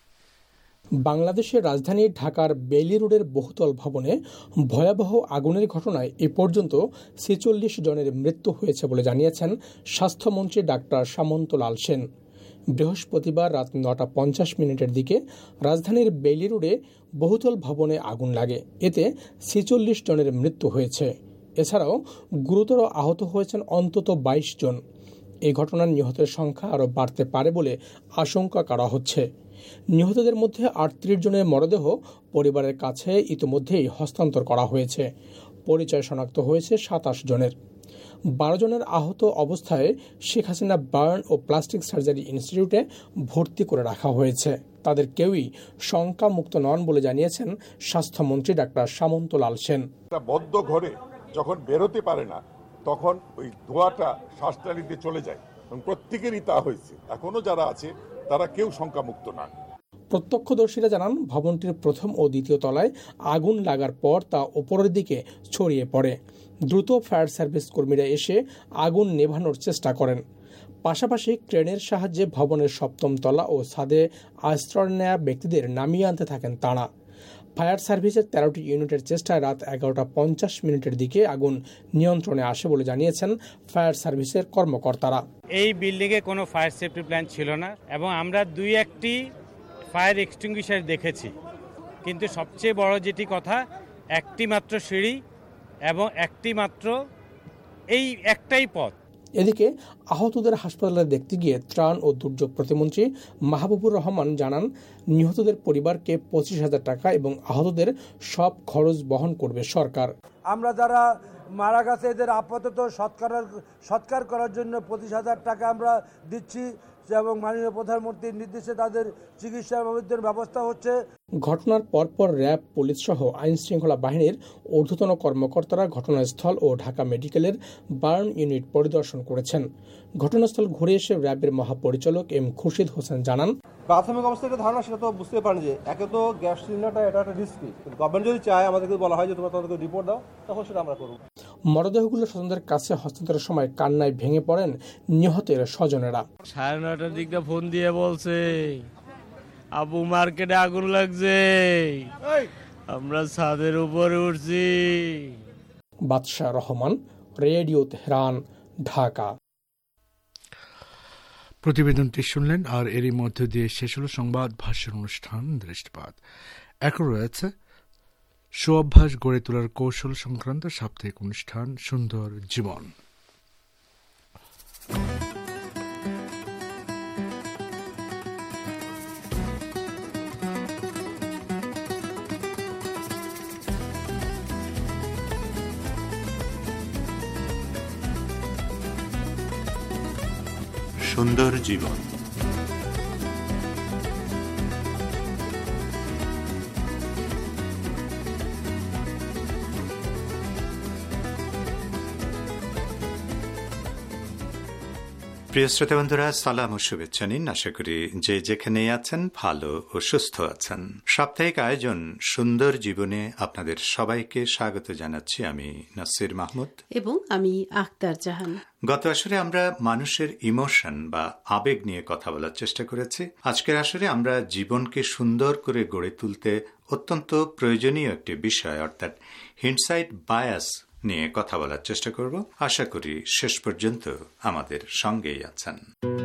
বাংলাদেশের রাজধানী ঢাকার বেইলি রোডের বহুতল ভবনে ভয়াবহ আগুনের ঘটনায় এ পর্যন্ত ছেচল্লিশ জনের মৃত্যু হয়েছে বলে জানিয়েছেন স্বাস্থ্যমন্ত্রী ডাক্তার সামন্তলাল সেন। বৃহস্পতিবার রাত নটা পঞ্চাশ মিনিটের দিকে রাজধানীর বেইলি রোডে বহুতল ভবনে আগুন লাগে, এতে ছেচল্লিশ জনের মৃত্যু হয়েছে। এছাড়াও গুরুতর আহত হয়েছেন অন্তত বাইশ জন। এই ঘটনার নিহতের সংখ্যা আরও বাড়তে পারে বলে আশঙ্কা করা হচ্ছে। নিহতদের মধ্যে আটত্রিশ জনের মরদেহ পরিবারের কাছে ইতিমধ্যেই হস্তান্তর করা হয়েছে। পরিচয় শনাক্ত হয়েছে সাতাশ জনের। বারো জনের আহত অবস্থায় শেখ হাসিনা বার্ন ও প্লাস্টিক সার্জারি ইনস্টিটিউটে ভর্তি করে রাখা হয়েছে। তাদের কেউই শঙ্কামুক্ত নন বলে জানিয়েছেন স্বাস্থ্যমন্ত্রী ডাক্তার সামন্তলাল সেন। বদ্ধ ঘরে যখন বেরোতে পারে না তখন ওই ধোঁয়াটা শ্বাসনালীতে চলে যায়, প্রত্যেকেরই তা হয়েছে। এখনো যারা আছে তারা কেউ শঙ্কামুক্ত না। প্রত্যক্ষদর্শীরা জানান, ভবনটির প্রথম ও দ্বিতীয় তলায় আগুন লাগার পর তা ওপরের দিকে ছড়িয়ে পড়ে। দ্রুত ফায়ার সার্ভিস কর্মীরা এসে আগুন নেভানোর চেষ্টা করেন। পাশাপাশি ক্রেনের সাহায্যে ভবনের সপ্তম তলা ও ছাদে আশ্রয় নেয়া ব্যক্তিদের নামিয়ে আনতে থাকেন তাঁরা। ফায়ার সার্ভিসের তেরোটি ইউনিটের চেষ্টায় রাত এগারোটা পঞ্চাশ মিনিটের দিকে আগুন নিয়ন্ত্রণে আসে বলে জানিয়েছেন ফায়ার সার্ভিসের কর্মকর্তারা। এই বিল্ডিংয়ে কোনো ফায়ার সেফটি প্ল্যান ছিল না এবং আমরা দুই একটি ফায়ার এক্সটিংগুইশার দেখেছি, কিন্তু সবচেয়ে বড় যেটি কথা, একটি মাত্র সিঁড়ি এবং একটি মাত্র এই একটাই পথ। এদিকে আহতদের হাসপাতালে দেখতে গিয়ে ত্রাণ ও দুর্যোগ প্রতিমন্ত্রী মাহবুবুর রহমান জানান, নিহতদের পরিবারকে পঁচিশ হাজার টাকা এবং আহতদের সব খরচ বহন করবে সরকার। আমরা যারা মারা গেছে এদের আপাতত সৎকার সৎকার করার জন্য পঁচিশ হাজার টাকা আমরা দিচ্ছি এবং মাননীয় প্রধানমন্ত্রীর নির্দেশে তাদের চিকিৎসা ব্যবস্থা হচ্ছে। ঘটনার পরপর র্যাব, পুলিশ সহ আইন শৃঙ্খলা বাহিনীর ঊর্ধ্বতন কর্মকর্তারা ঘটনাস্থল ও ঢাকা মেডিকেলের বার্ন ইউনিট পরিদর্শন করেছেন। ঘটনাস্থল ঘুরে এসে র্যাবের মহাপরিচালক এম খুরশিদ হোসেন জানান, প্রাথমিক অবস্থায় একটা ধারণা সেটা তো বুঝতে পারেন যে একে তো গ্যাস সিলিন্ডারটা এটা একটা রিস্কি, গভর্নমেন্ট যদি চায় আমাদেরকে বলা হয় যে তোমরা তাদেরকে রিপোর্ট দাও, তখন সেটা আমরা করব। মরদেহগুলো স্বজনদের কাছে হস্তান্তরের সময় কান্নায় ভেঙে পড়েন নিহতের স্বজনেরা। সাড়ে নটার দিকটা ফোন দিয়ে বলছে, আবু মার্কেটে আগুন লাগছে, আমরা ছাদের উপরে উঠছি। বাদশাহ রহমান, রেডিও তেহরান, ঢাকা। প্রতিবেদনটি শুনলেন, আর এরই মধ্য দিয়ে শেষ হল সংবাদ ভাষ্যের অনুষ্ঠান দৃষ্টিপাত। এখন রয়েছে স্ব-অভ্যাস গড়ে তোলার কৌশল সংক্রান্ত সাপ্তাহিক অনুষ্ঠান সুন্দর জীবন। সুন্দর জীবন। প্রিয় শ্রোতা বন্ধুরা, সালাম ও শুভেচ্ছা নিন। আশা করি যে যেখানে আছেন ভালো ও সুস্থ আছেন। সাপ্তাহিক আয়োজন সুন্দর জীবনে আপনাদের সবাইকে স্বাগত জানাচ্ছি। আমি নাসির মাহমুদ এবং আমি আখতার জাহান। গত আসরে আমরা মানুষের ইমোশন বা আবেগ নিয়ে কথা বলার চেষ্টা করেছি। আজকের আসরে আমরা জীবনকে সুন্দর করে গড়ে তুলতে অত্যন্ত প্রয়োজনীয় একটি বিষয়, অর্থাৎ হিন্ডসাইট বায়াস নিয়ে কথা বলার চেষ্টা করব। আশা করি শেষ পর্যন্ত আমাদের সঙ্গেই আছেন।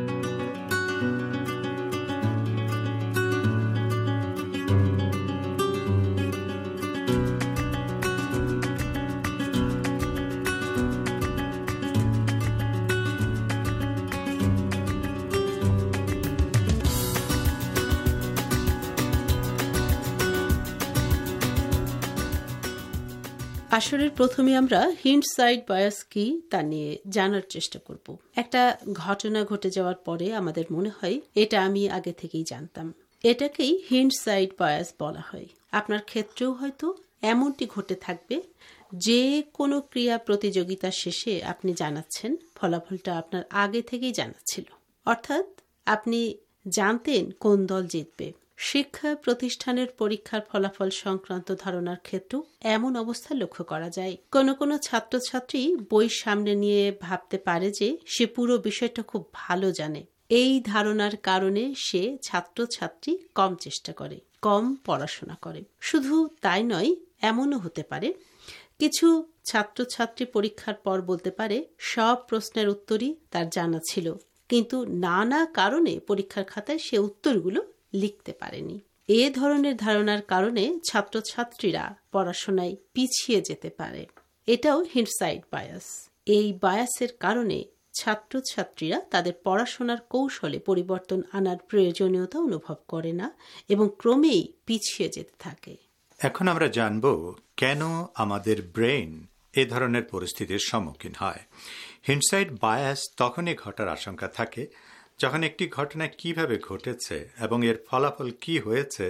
আসরের প্রথমে আমরা হিন্ডসাইট বায়াস কি তা নিয়ে জানার চেষ্টা করব। একটা ঘটনা ঘটে যাওয়ার পরে আমাদের মনে হয় এটা আমি আগে থেকেই জানতাম। এটাকেই হিন্ডসাইট বায়াস বলা হয়। আপনার ক্ষেত্রেও হয়তো এমনটি ঘটে থাকবে যে কোনো ক্রিয়া প্রতিযোগিতা শেষে আপনি জানাচ্ছেন ফলাফলটা আপনার আগে থেকেই জানা ছিল, অর্থাৎ আপনি জানতেন কোন দল জিতবে। শিক্ষা প্রতিষ্ঠানের পরীক্ষার ফলাফল সংক্রান্ত ধারণার ক্ষেত্রেও এমন অবস্থা লক্ষ্য করা যায়। কোনো কোনো ছাত্রছাত্রী বই সামনে নিয়ে ভাবতে পারে যে সে পুরো বিষয়টা খুব ভালো জানে। এই ধারণার কারণে সে ছাত্রছাত্রী কম চেষ্টা করে, কম পড়াশোনা করে। শুধু তাই নয়, এমনও হতে পারে কিছু ছাত্রছাত্রী পরীক্ষার পর বলতে পারে সব প্রশ্নের উত্তরই তার জানা ছিল, কিন্তু নানা কারণে পরীক্ষার খাতায় সে উত্তরগুলো লিখতে পারেনি। এ ধরনের ধারণার কারণে ছাত্রছাত্রীরা পড়াশোনায় পিছিয়ে যেতে পারে। এটাও হিন্ডসাইট বায়াস। এই বায়াসের কারণে ছাত্রছাত্রীরা তাদের পড়াশোনার কৌশলে পরিবর্তন আনার প্রয়োজনীয়তা অনুভব করে না এবং ক্রমেই পিছিয়ে যেতে থাকে। এখন আমরা জানব কেন আমাদের ব্রেন এ ধরনের পরিস্থিতির সম্মুখীন হয়। হিন্ডসাইট বায়াস তখনই ঘটার আশঙ্কা থাকে যখন একটি ঘটনা কিভাবে ঘটেছে এবং এর ফলাফল কি হয়েছে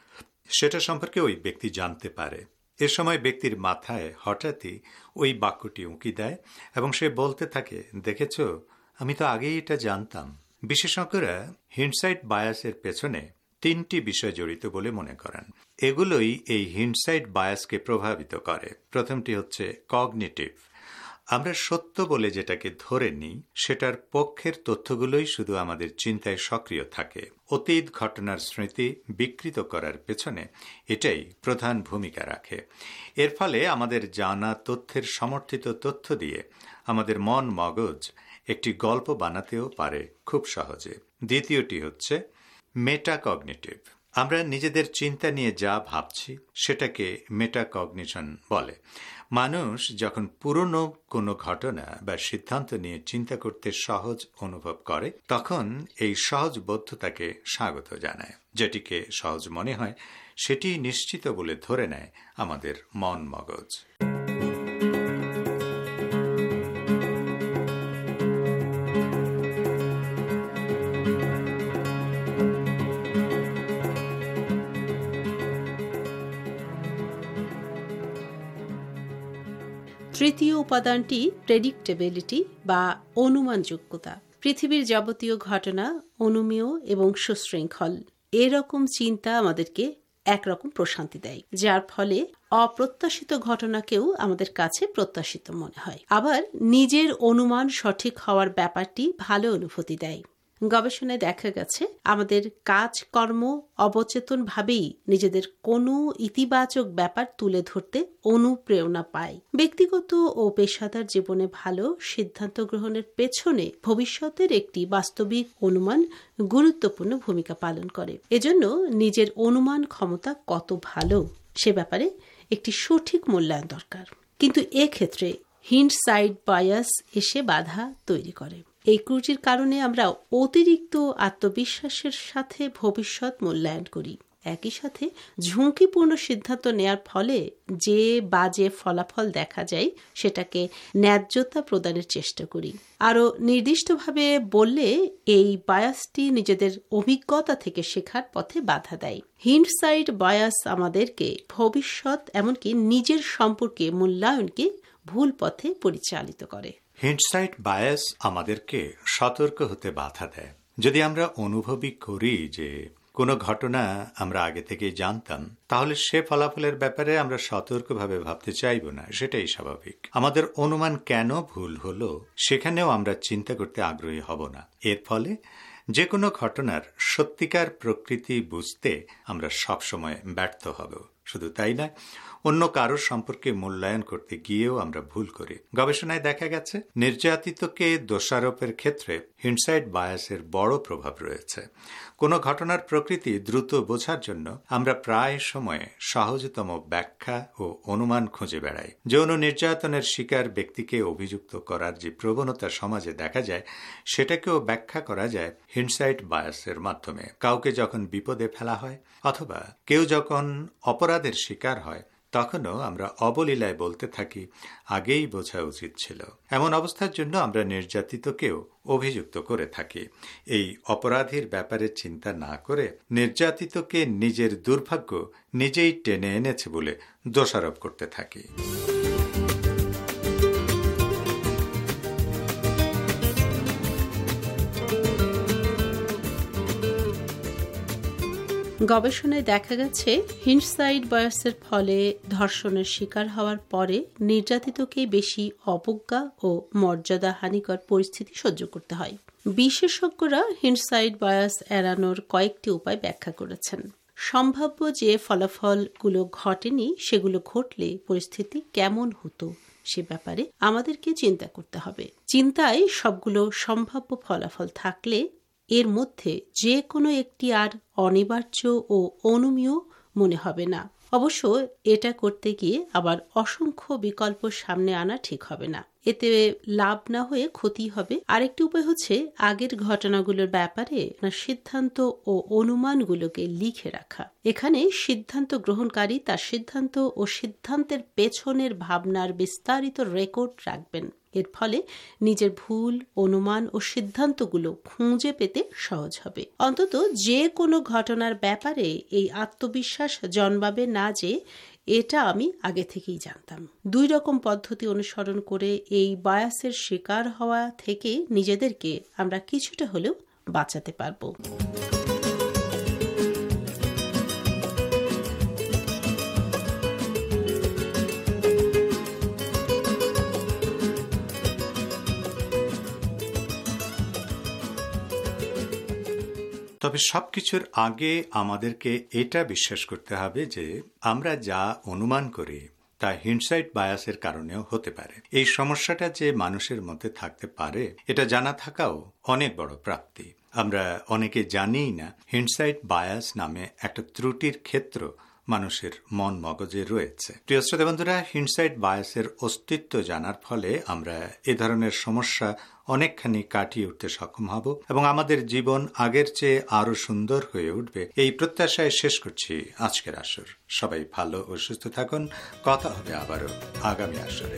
সেটা সম্পর্কে ওই ব্যক্তি জানতে পারে। এ সময় ব্যক্তির মাথায় হঠাৎই ওই বাক্যটি উঁকি দেয় এবং সে বলতে থাকে, দেখেছ, আমি তো আগেই এটা জানতাম। বিশেষজ্ঞরা হিন্ডসাইট বায়াসের পেছনে তিনটি বিষয় জড়িত বলে মনে করেন। এগুলোই এই হিন্ডসাইট বায়াসকে প্রভাবিত করে। প্রথমটি হচ্ছে কগনিটিভ। আমরা সত্য বলে যেটাকে ধরে নিই সেটার পক্ষের তথ্যগুলোই শুধু আমাদের চিন্তায় সক্রিয় থাকে। অতীত ঘটনার স্মৃতি বিকৃত করার পেছনে এটাই প্রধান ভূমিকা রাখে। এর ফলে আমাদের জানা তথ্যের সমর্থিত তথ্য দিয়ে আমাদের মন মগজ একটি গল্প বানাতেও পারে খুব সহজে। দ্বিতীয়টি হচ্ছে মেটাকগনিটিভ। আমরা নিজেদের চিন্তা নিয়ে যা ভাবছি সেটাকে মেটাকগনিশন বলে। মানুষ যখন পুরনো কোনো ঘটনা বা সিদ্ধান্ত নিয়ে চিন্তা করতে সহজ অনুভব করে তখন এই সহজবোধ্যতাকে স্বাগত জানায়। যেটিকে সহজ মনে হয় সেটি নিশ্চিত বলে ধরে নেয় আমাদের মন মগজ। তৃতীয় উপাদানটি প্রেডিক্টেবিলিটি বা অনুমানযোগ্যতা। পৃথিবীর যাবতীয় ঘটনা অনুমেয় এবং সুশৃঙ্খল। এরকম চিন্তা আমাদেরকে একরকম প্রশান্তি দেয়, যার ফলে অপ্রত্যাশিত ঘটনাকেও আমাদের কাছে প্রত্যাশিত মনে হয়। আবার নিজের অনুমান সঠিক হওয়ার ব্যাপারটি ভালো অনুভূতি দেয়। গবেষণায় দেখা গেছে আমাদের কাজকর্ম অবচেতনভাবেই নিজেদের কোনো ইতিবাচক ব্যাপার তুলে ধরতে অনুপ্রেরণা পায়। ব্যক্তিগত ও পেশাদার জীবনে ভালো সিদ্ধান্ত গ্রহণের পেছনে ভবিষ্যতের একটি বাস্তবিক অনুমান গুরুত্বপূর্ণ ভূমিকা পালন করে। এজন্য নিজের অনুমান ক্ষমতা কত ভালো সে ব্যাপারে একটি সঠিক মূল্যায়ন দরকার। কিন্তু এক্ষেত্রে হিন্ডসাইট বায়াস এসে বাধা তৈরি করে। এই ত্রুটির কারণে আমরা অতিরিক্ত আত্মবিশ্বাসের সাথে ভবিষ্যৎ মূল্যায়ন করি। একই সাথে ঝুঁকিপূর্ণ সিদ্ধান্ত নেয়ার ফলে যে বাজে ফলাফল দেখা যায় সেটাকে ন্যায্যতা প্রদানের চেষ্টা করি। আরও নির্দিষ্টভাবে বললে এই বায়াসটি নিজেদের অভিজ্ঞতা থেকে শেখার পথে বাধা দেয়। হিন্ডসাইট বায়াস আমাদেরকে ভবিষ্যৎ এমনকি নিজের সম্পর্কে মূল্যায়নকে ভুল পথে পরিচালিত করে। হিন্ডসাইট বায়াস আমাদেরকে সতর্ক হতে বাধা দেয়। যদি আমরা অনুভবই করি যে কোনো ঘটনা আমরা আগে থেকেই জানতাম, তাহলে সে ফলাফলের ব্যাপারে আমরা সতর্কভাবে ভাবতে চাইব না, সেটাই স্বাভাবিক। আমাদের অনুমান কেন ভুল হলো সেখানেও আমরা চিন্তা করতে আগ্রহী হব না। এর ফলে যে কোনো ঘটনার সত্যিকার প্রকৃতি বুঝতে আমরা সবসময় ব্যর্থ হব। শুধু তাই না, অন্য কারোর সম্পর্কে মূল্যায়ন করতে গিয়েও আমরা ভুল করি। গবেষণায় দেখা গেছে নির্যাতিতকে দোষারোপের ক্ষেত্রে হিন্ডসাইট বায়াসের বড় প্রভাব রয়েছে। কোনো ঘটনার প্রকৃতি দ্রুত বোঝার জন্য আমরা প্রায় সময় সহজতম ব্যাখ্যা ও অনুমান খুঁজে বেড়াই। যৌন নির্যাতনের শিকার ব্যক্তিকে অভিযুক্ত করার যে প্রবণতা সমাজে দেখা যায় সেটাকেও ব্যাখ্যা করা যায় হিন্ডসাইট বায়াসের মাধ্যমে। কাউকে যখন বিপদে ফেলা হয় অথবা কেউ যখন অপরাধের শিকার হয় তখনও আমরা অবলীলায় বলতে থাকি, আগেই বোঝা উচিত ছিল। এমন অবস্থার জন্য আমরা নির্যাতিতকেও অভিযুক্ত করে থাকি। এই অপরাধীর ব্যাপারে চিন্তা না করে নির্যাতিতকে নিজের দুর্ভাগ্য নিজেই টেনে এনেছে বলে দোষারোপ করতে থাকি। গবেষণায় দেখা গেছে হিন্ডসাইড বায়াসের ফলে ধর্ষণের শিকার হওয়ার পরে নির্যাতিতকে বেশি অবজ্ঞা ও মর্যাদা হানিকর পরিস্থিতি সহ্য করতে হয়। বিশেষজ্ঞরা হিন্ডসাইড বায়াস এড়ানোর কয়েকটি উপায় ব্যাখ্যা করেছেন। সম্ভাব্য যে ফলাফলগুলো ঘটেনি সেগুলো ঘটলে পরিস্থিতি কেমন হতো সে ব্যাপারে আমাদেরকে চিন্তা করতে হবে। চিন্তায় সবগুলো সম্ভাব্য ফলাফল থাকলে এর মধ্যে যে কোনো একটি আর অনিবার্য ও অনুমেয় মনে হবে না। অবশ্য এটা করতে গিয়ে আবার অসংখ্য বিকল্প সামনে আনা ঠিক হবে না, এতে লাভ না হয়ে ক্ষতি হবে। আরেকটি উপায় হচ্ছে আগের ঘটনাগুলোর ব্যাপারে সিদ্ধান্ত ও অনুমানগুলোকে লিখে রাখা। এখানে সিদ্ধান্ত গ্রহণকারী তার সিদ্ধান্ত ও সিদ্ধান্তের পেছনের ভাবনার বিস্তারিত রেকর্ড রাখবেন। এর ফলে নিজের ভুল অনুমান ও সিদ্ধান্তগুলো খুঁজে পেতে সহজ হবে। অন্তত যে কোনো ঘটনার ব্যাপারে এই আত্মবিশ্বাস জন্মাবে না যে এটা আমি আগে থেকেই জানতাম। দুই রকম পদ্ধতি অনুসরণ করে এই বায়াসের শিকার হওয়া থেকে নিজেদেরকে আমরা কিছুটা হলেও বাঁচাতে পারবো। তবে সবকিছুর আগে আমাদেরকে এটা বিশ্বাস করতে হবে যে আমরা যা অনুমান করি তা হিন্ডসাইড বায়াসের কারণেও হতে পারে। এই সমস্যাটা যে মানুষের মধ্যে থাকতে পারে এটা জানা থাকাও অনেক বড় প্রাপ্তি। আমরা অনেকে জানিই না হিন্ডসাইড বায়াস নামে একটা ত্রুটির ক্ষেত্র মানুষের মন মগজে রয়েছে। প্রিয় শ্রোতা বন্ধুরা, হিন্ডসাইড বায়াসের অস্তিত্ব জানার ফলে আমরা এ ধরনের সমস্যা অনেকখানি কাটিয়ে উঠতে সক্ষম হব এবং আমাদের জীবন আগের চেয়ে আরো সুন্দর হয়ে উঠবে। এই প্রত্যাশায় শেষ করছি আজকের আসর। সবাই ভালো ও সুস্থ থাকুন। কথা হবে আবারও আগামী আসরে।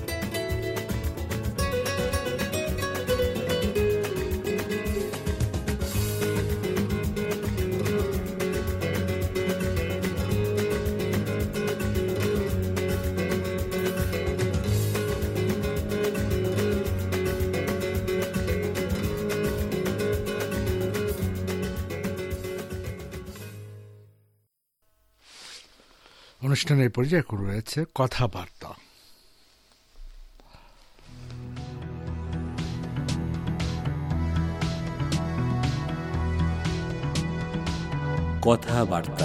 অনুষ্ঠানের পর্যায়ে রয়েছে কথাবার্তা। কথাবার্তা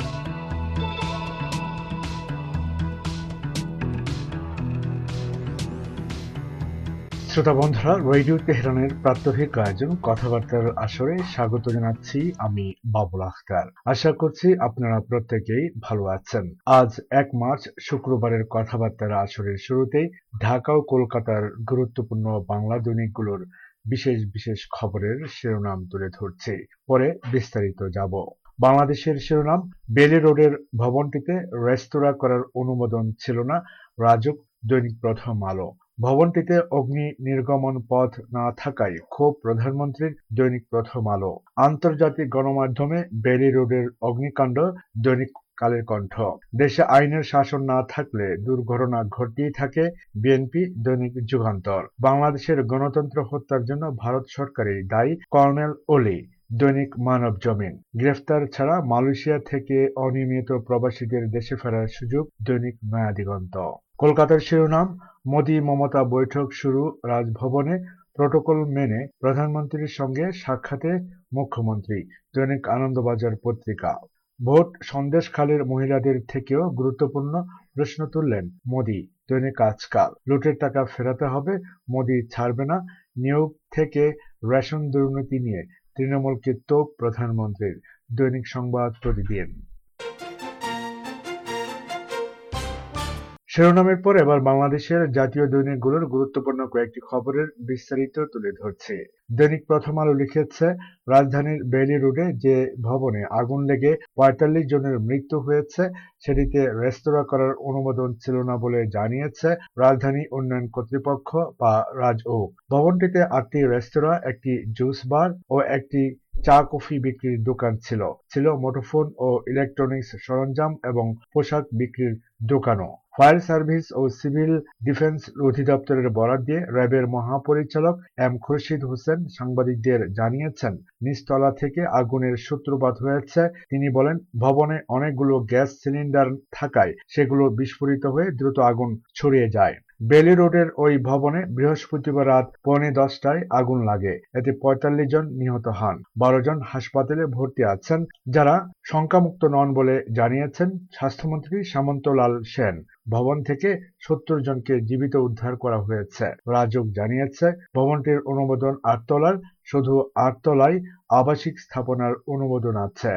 শ্রোতা বন্ধুরা, রেডিও তেহরানের প্রাত্যহিক আয়োজন কথাবার্তার আসরে স্বাগত জানাচ্ছি আমি বাবুল আখতার। আশা করছি আপনারা প্রত্যেকেই ভালো আছেন। আজ এক মার্চ শুক্রবারের কথাবার্তার আসরের শুরুতেই ঢাকা ও কলকাতার গুরুত্বপূর্ণ বাংলা দৈনিকগুলোর বিশেষ বিশেষ খবরের শিরোনাম তুলে ধরছি, পরে বিস্তারিত যাব। বাংলাদেশের শিরোনাম, বেলি রোডের ভবনটিতে রেস্তোরাঁ করার অনুমোদন ছিল না, রাজউক। দৈনিক প্রথম আলো। ভবনটিতে অগ্নি নির্গমন পথ না থাকায় ক্ষোভ প্রধানমন্ত্রীর। দৈনিক প্রথম আলো। আন্তর্জাতিক গণমাধ্যমে বেলি রোডের অগ্নিকাণ্ড। দৈনিক কালের কণ্ঠ। দেশে আইনের শাসন না থাকলে দুর্ঘটনা ঘটতেই থাকে, বিএনপি। দৈনিক যুগান্তর। বাংলাদেশের গণতন্ত্র হত্যার জন্য ভারত সরকারই দায়ী, কর্নেল ওলি। দৈনিক মানব জমিন। গ্রেফতার ছাড়া মালয়েশিয়া থেকে অনিয়মিত প্রবাসীদের দেশে ফেরার সুযোগ। দৈনিক নয়া দিগন্ত। কলকাতার শিরোনাম, মোদি মমতা বৈঠক শুরু রাজভবনে, প্রোটোকল মেনে প্রধানমন্ত্রীর সঙ্গে সাক্ষাতে মুখ্যমন্ত্রী। দৈনিক আনন্দবাজার পত্রিকা। ভোট সন্দেশখালীর মহিলাদের থেকেও গুরুত্বপূর্ণ, প্রশ্ন তুললেন মোদি। দৈনিক আজকাল। লুটের টাকা ফেরাতে হবে, মোদি ছাড়বে না। নিয়োগ থেকে রেশন দুর্নীতি নিয়ে তৃণমূলকে তোপ প্রধানমন্ত্রীর। দৈনিক সংবাদ প্রতিদিন। শিরোনামের পর এবার বাংলাদেশের জাতীয় দৈনিকগুলোর গুরুত্বপূর্ণ কয়েকটি খবরের বিস্তারিত তুলে ধরছে। দৈনিক প্রথম আলো লিখেছে, রাজধানীর বেইলি রোডে যে ভবনে আগুন লেগে পঁয়তাল্লিশ জনের মৃত্যু হয়েছে সেটিতে রেস্তোরাঁ করার অনুমোদন ছিল না বলে জানিয়েছে রাজধানী উন্নয়ন কর্তৃপক্ষ বা রাজউক। ভবনটিতে আটটি রেস্তোরাঁ, একটি জুস বার ও একটি চা কফি বিক্রির দোকান ছিল। ছিল মুঠোফোন ও ইলেকট্রনিক্স সরঞ্জাম এবং পোশাক বিক্রির দোকানও। ফায়ার সার্ভিস ও সিভিল ডিফেন্স অধিদপ্তরের বরাত দিয়ে র্যাবের মহাপরিচালক এম খুরশিদ হোসেন সাংবাদিকদের জানিয়েছেন, নিচতলা থেকে আগুনের সূত্রপাত হয়েছে। তিনি বলেন, ভবনে অনেকগুলো গ্যাস সিলিন্ডার থাকায় সেগুলো বিস্ফোরিত হয়ে দ্রুত আগুন ছড়িয়ে যায়। বেলি রোডের ওই ভবনে বৃহস্পতিবার রাত পৌনে দশটায় আগুন লাগে। এতে পঁয়তাল্লিশ জন নিহত হন, বারো জন হাসপাতালে ভর্তি আছেন, যারা শঙ্কামুক্ত নন বলে জানিয়েছেন স্বাস্থ্যমন্ত্রী সামন্তলাল সেন। ভবন থেকে সত্তর জনকে জীবিত উদ্ধার করা হয়েছে। রাজউক জানিয়েছে, ভবনটির অনুমোদন আট তলার, শুধু আট তলায় আবাসিক স্থাপনার অনুমোদন আছে।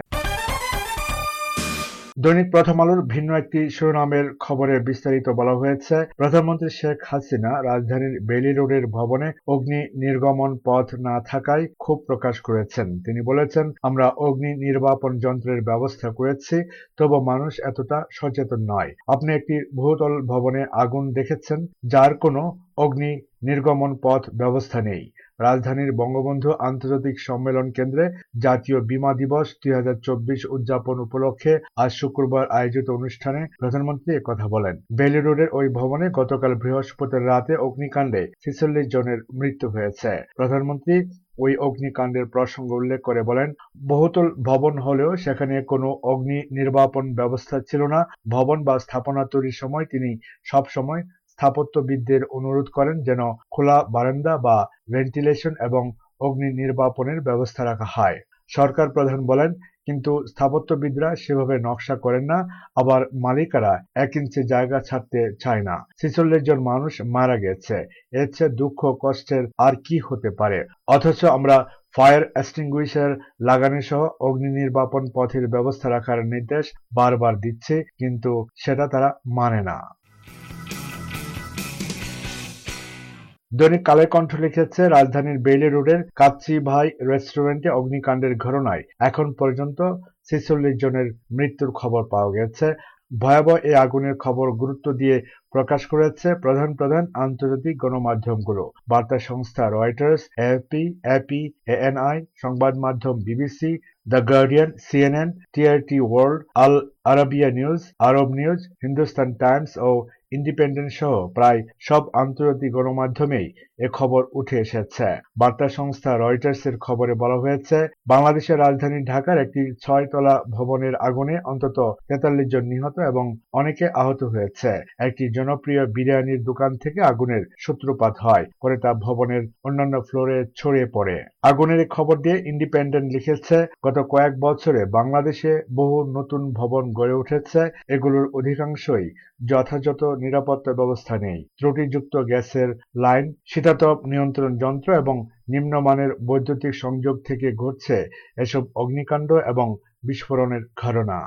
দৈনিক প্রথম আলোর ভিন্ন একটি শিরোনামের খবরে বিস্তারিত বলা হয়েছে, প্রধানমন্ত্রী শেখ হাসিনা রাজধানীর বেলি রোডের ভবনে অগ্নি নির্গমন পথ না থাকায় ক্ষোভ প্রকাশ করেছেন। তিনি বলেছেন, আমরা অগ্নি নির্বাপন যন্ত্রের ব্যবস্থা করেছি, তবু মানুষ এতটা সচেতন নয়। আপনি একটি বহুতল ভবনে আগুন দেখেছেন যার কোনো অগ্নি নির্গমন পথ ব্যবস্থা নেই। রাজধানীর বঙ্গবন্ধু আন্তর্জাতিক সম্মেলন কেন্দ্রে জাতীয় বীমা দিবস দুই হাজার চব্বিশ উদযাপন উপলক্ষে আজ শুক্রবার আয়োজিত অনুষ্ঠানে প্রধানমন্ত্রী একথা বলেন। বেলি রোডের ওই ভবনে গতকাল বৃহস্পতিবার রাতে অগ্নিকাণ্ডে ছেচল্লিশ জনের মৃত্যু হয়েছে। প্রধানমন্ত্রী ওই অগ্নিকাণ্ডের প্রসঙ্গ উল্লেখ করে বলেন, বহুতল ভবন হলেও সেখানে কোনো অগ্নি নির্বাপন ব্যবস্থা ছিল না। ভবন বা স্থাপনা তৈরির সময় তিনি সবসময় স্থাপত্যবিদদের অনুরোধ করেন যেন খোলা বারান্দা বা ভেন্টিলেশন এবং অগ্নি নির্বাপনের ব্যবস্থা রাখা হয়। সরকার প্রধান বলেন, কিন্তু স্থাপত্যবিদরা সেভাবে নকশা করেন না, আবার মালিকারা এক ইঞ্চি জায়গা ছাড়তে চায় না। ছেচল্লিশ জন মানুষ মারা গেছে, এর চেয়ে দুঃখ কষ্টের আর কি হতে পারে? অথচ আমরা ফায়ার এক্সটিংগুইশার লাগানো সহ অগ্নি নির্বাপন পথের ব্যবস্থা রাখার নির্দেশ বারবার দিচ্ছে, কিন্তু সেটা তারা মানে না। দৈনিক কালের কণ্ঠ লিখেছে, রাজধানীর বেইলি রোডের কাচ্চি ভাই রেস্টুরেন্টে অগ্নিকাণ্ডের ঘটনায় এখন পর্যন্ত ছেচল্লিশ জনের মৃত্যুর খবর পাওয়া গেছে। ভয়াবহ এই আগুনের খবর গুরুত্ব দিয়ে প্রকাশ করেছে প্রধান প্রধান আন্তর্জাতিক গণমাধ্যমগুলো। বার্তা সংস্থা রয়টার্স, এএফপি, এপি, এএনআই, সংবাদ মাধ্যম BBC, the Guardian, CNN, TRT World, Al Arabiya News, Arab News, Hindustan Times ও ইন্ডিপেন্ডেন্ট সহ প্রায় সব আন্তর্জাতিক গণমাধ্যমেই এ খবর উঠে এসেছে। বার্তা সংস্থা রয়টার্সের খবরে বলা হয়েছে, বাংলাদেশের রাজধানী ঢাকার একটি ছয়তলা ভবনের আগুনে অন্তত তেতাল্লিশ জন নিহত এবং অনেকে আহত হয়েছে। একটি জনপ্রিয় বিরিয়ানির দোকান থেকে আগুনের সূত্রপাত হয়, পরে তা ভবনের অন্যান্য ফ্লোরে ছড়িয়ে পড়ে। আগুনের খবর দিয়ে ইন্ডিপেন্ডেন্ট লিখেছে, গত কয়েক বছরে বাংলাদেশে বহু নতুন ভবন গড়ে উঠেছে, এগুলোর অধিকাংশই যথাযথ নিরাপত্তা ব্যবস্থা নেই। ত্রুটিযুক্ত গ্যাসের লাইন, শীতাতপ নিয়ন্ত্রণ যন্ত্র এবং নিম্নমানের বৈদ্যুতিক সংযোগ থেকে ঘটছে এসব অগ্নিকাণ্ড এবং বিস্ফোরণের ঘটনা।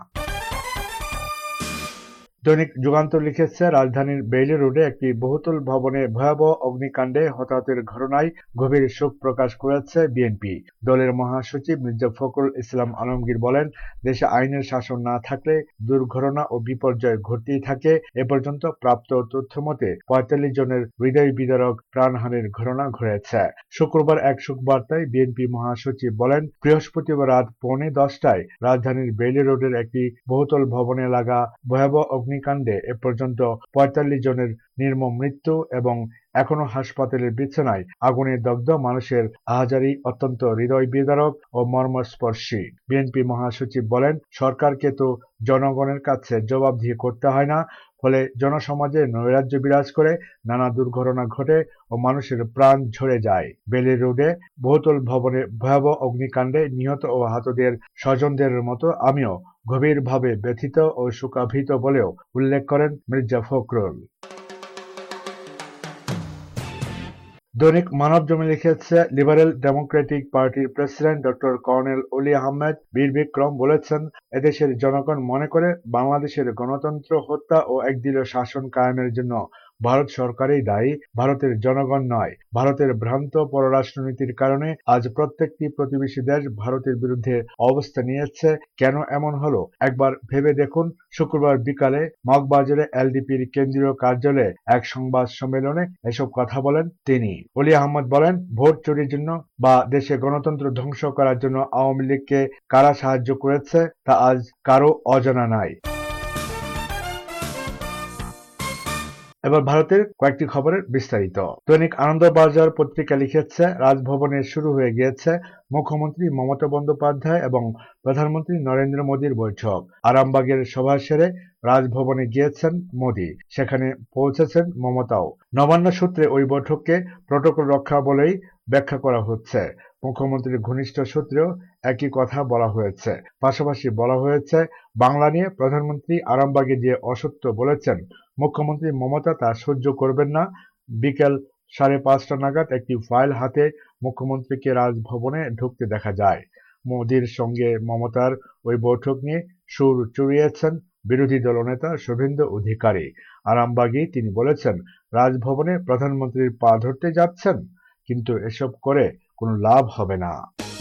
দৈনিক যুগান্তর লিখেছে, রাজধানীর বেইলি রোডে একটি বহুতল ভবনে ভয়াবহ অগ্নিকাণ্ডে হতাহতের ঘটনায় গভীর শোক প্রকাশ করেছে বিএনপি। দলের মহাসচিব মির্জা ফখরুল ইসলাম আলমগীর বলেন, দেশে আইনের শাসন না থাকলে দুর্ঘটনা ও বিপর্যয় ঘটতেই থাকে। এ পর্যন্ত প্রাপ্ত তথ্য মতে পঁয়তাল্লিশ জনের হৃদয় বিদারক প্রাণহানির ঘটনা ঘটেছে। শুক্রবার এক শোকবার্তায় বিএনপি মহাসচিব বলেন, বৃহস্পতিবার রাত পৌনে দশটায় রাজধানীর বেইলি রোডের একটি বহুতল ভবনে লাগা ভয়াবহ অগ্নিকাণ্ডে এ পর্যন্ত পঁয়তাল্লিশ জনের নির্মম মৃত্যু এবং এখনো হাসপাতালের বিছানায় আগুনে দগ্ধ মানুষের আহাজারি অত্যন্ত হৃদয় বিদারক ও মর্মস্পর্শী। বিএনপি মহাসচিব বলেন, সরকারকে তো জনগণের কাছে জবাবদিহি করতে হয় না, ফলে জনসমাজে নৈরাজ্য বিরাজ করে, নানা দুর্ঘটনা ঘটে ও মানুষের প্রাণ ঝরে যায়। বেলি রোডে বহুতল ভবনে ভয়াবহ অগ্নিকাণ্ডে নিহত ও আহতদের স্বজনদের মতো আমিও গভীরভাবে ব্যথিত ও শোকাভীত বলেও উল্লেখ করেন মির্জা ফখরুল। দৈনিক মানবজমিন লিখেছে, লিবারেল ডেমোক্রেটিক পার্টির president doctor colonel Oli Ahmed বীর বিক্রম বলেছেন, এদেশের জনগণ মনে করে বাংলাদেশের গণতন্ত্র হত্যা ও একদলীয় শাসন কায়েমের জন্য ভারত সরকারই দায়ী, ভারতের জনগণ নয়। ভারতের ভ্রান্ত পররাষ্ট্রনীতির কারণে আজ প্রত্যেকটি প্রতিবেশী দেশ ভারতের বিরুদ্ধে অবস্থান নিয়েছে। কেন এমন হলো একবার ভেবে দেখুন। শুক্রবার বিকালে মগবাজারে এলডিপির কেন্দ্রীয় কার্যালয়ে এক সংবাদ সম্মেলনে এসব কথা বলেন তিনি। অলি আহমদ বলেন, ভোট চুরির জন্য বা দেশে গণতন্ত্র ধ্বংস করার জন্য আওয়ামী লীগকে কারা সাহায্য করেছে তা আজ কারো অজানা নাই। এবার ভারতের কয়েকটি খবরের বিস্তারিত। দৈনিক আনন্দবাজার পত্রিকা লিখেছে, রাজভবনে শুরু হয়ে গিয়েছে মুখ্যমন্ত্রী মমতা বন্দ্যোপাধ্যায় এবং প্রধানমন্ত্রী নরেন্দ্র মোদীর বৈঠক। আরামবাগের সভা সেরে রাজভবনে গিয়েছেন মোদী, সেখানে পৌঁছেছেন মমতাও। নবান্ন সূত্রে ওই বৈঠককে প্রটোকল রক্ষা বলেই ব্যাখ্যা করা হচ্ছে। মুখ্যমন্ত্রীর ঘনিষ্ঠ সূত্রেও একই কথা বলা হয়েছে। পাশাপাশি বলা হয়েছে, বাংলা নিয়ে প্রধানমন্ত্রী আরামবাগে যে অসত্য বলেছেন, মুখ্যমন্ত্রী মমতা তা সহ্য করবেন না। বিকেল সাড়ে পাঁচটা নাগাদ একটি ফাইল হাতে মুখ্যমন্ত্রীকে রাজভবনে ঢুকতে দেখা যায়। মোদীর সঙ্গে মমতার ওই বৈঠক নিয়ে সুর চড়িয়েছেন বিরোধী দলনেতা শুভেন্দু অধিকারী। আরামবাগেই তিনি বলেছেন, রাজভবনে প্রধানমন্ত্রীর পা ধরতে যাচ্ছেন, কিন্তু এসব করে কোনো লাভ হবে না।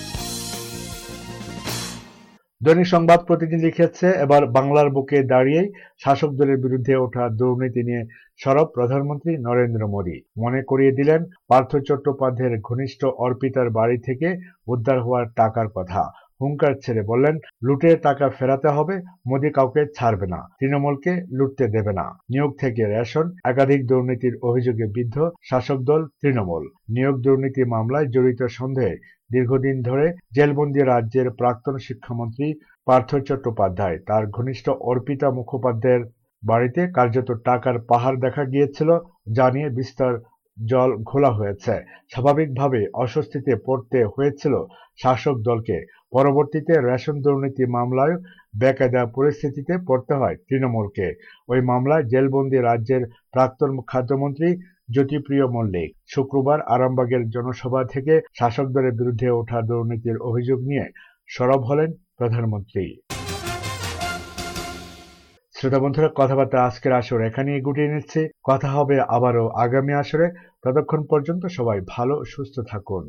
দৈনিক সংবাদ প্রতিদিন লিখেছে, এবার বাংলার বুকে দাঁড়িয়েই শাসক দলের বিরুদ্ধে ওঠা দুর্নীতি নিয়ে সরব প্রধানমন্ত্রী নরেন্দ্র মোদী। মনে করিয়ে দিলেন পার্থ চট্টোপাধ্যায়ের ঘনিষ্ঠ অর্পিতার বাড়ি থেকে উদ্ধার হওয়ার টাকার কথা। হুঙ্কার ছেড়ে বললেন, লুটের টাকা ফেরাতে হবে, মোদী কাউকে ছাড়বে না, তৃণমূলকে লুটতে দেবে না। নিয়োগ থেকে রেশন, একাধিক দুর্নীতির অভিযোগে বিদ্ধ শাসক দল তৃণমূল। নিয়োগ দুর্নীতি মামলায় জড়িত সন্দেহে দীর্ঘদিন ধরে জেলবন্দি রাজ্যের প্রাক্তন শিক্ষামন্ত্রী পার্থ চট্টোপাধ্যায়, তার ঘনিষ্ঠ অর্পিতা মুখোপাধ্যায়ের বাড়িতে কার্যত টাকার পাহাড় দেখা গিয়েছিল, জানিয়ে বিস্তর জল ঘোলা হয়েছে। স্বাভাবিকভাবে অস্বস্তিতে পড়তে হয়েছিল শাসক দলকে। পরবর্তীতে রেশন দুর্নীতি মামলায় বেকায়দা পরিস্থিতিতে পড়তে হয় তৃণমূলকে। ওই মামলায় জেলবন্দি রাজ্যের প্রাক্তন খাদ্যমন্ত্রী জ্যোতিপ্রিয় মল্লিক। শুক্রবার আরামবাগের জনসভা থেকে শাসক দলের বিরুদ্ধে ওঠা দুর্নীতির অভিযোগ নিয়ে সরব হলেন প্রধানমন্ত্রী। শ্রোতা বন্ধুরা, কথাবার্তা আজকের আসর এখানেই গুটিয়ে নিচ্ছে। কথা হবে আবারও আগামী আসরে। ততক্ষণ পর্যন্ত সবাই ভালো সুস্থ থাকুন।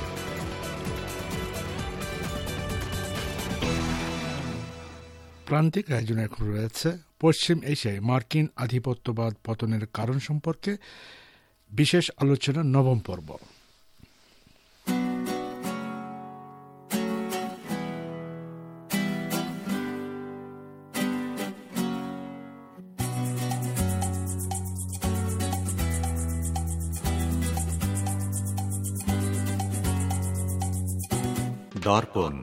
প্রান্তিক আয়োজন এখন রয়েছে পশ্চিম এশিয়ায় মার্কিন আধিপত্যবাদ পতনের কারণ সম্পর্কে বিশেষ আলোচনা নবম পর্ব। দর্পণ।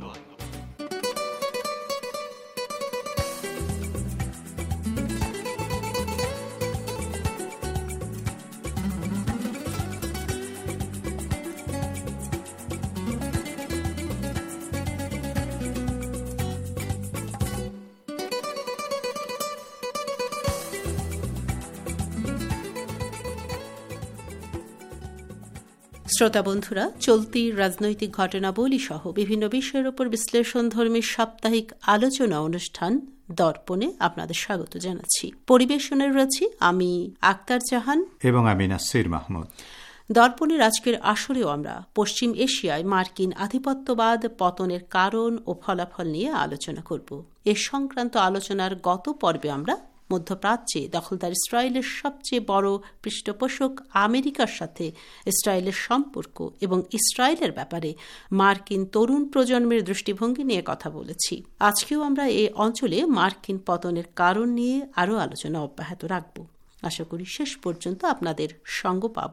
শ্রোতা বন্ধুরা, চলতি রাজনৈতিক ঘটনাবলী সহ বিভিন্ন বিষয়ের উপর বিশ্লেষণধর্মী সাপ্তাহিক আলোচনা অনুষ্ঠান দর্পণে আপনাদের স্বাগত জানাচ্ছি। পরিবেশনে রয়েছি আমি আক্তার জাহান এবং আমি নাসির মাহমুদ। দর্পণের আজকের আসরেও আমরা পশ্চিম এশিয়ায় মার্কিন আধিপত্যবাদ পতনের কারণ ও ফলাফল নিয়ে আলোচনা করব। এ সংক্রান্ত আলোচনার গত পর্বে আমরা মধ্যপ্রাচ্যে দখলদার ইসরায়েলের সবচেয়ে বড় পৃষ্ঠপোষক আমেরিকার সাথে ইসরায়েলের সম্পর্ক এবং ইসরায়েলের ব্যাপারে মার্কিন তরুণ প্রজন্মের দৃষ্টিভঙ্গি নিয়ে কথা বলেছি। আজকেও আমরা এই অঞ্চলে মার্কিন পতনের কারণ নিয়ে আরও আলোচনা অব্যাহত রাখব। আশা করি শেষ পর্যন্ত আপনাদের সঙ্গ পাব।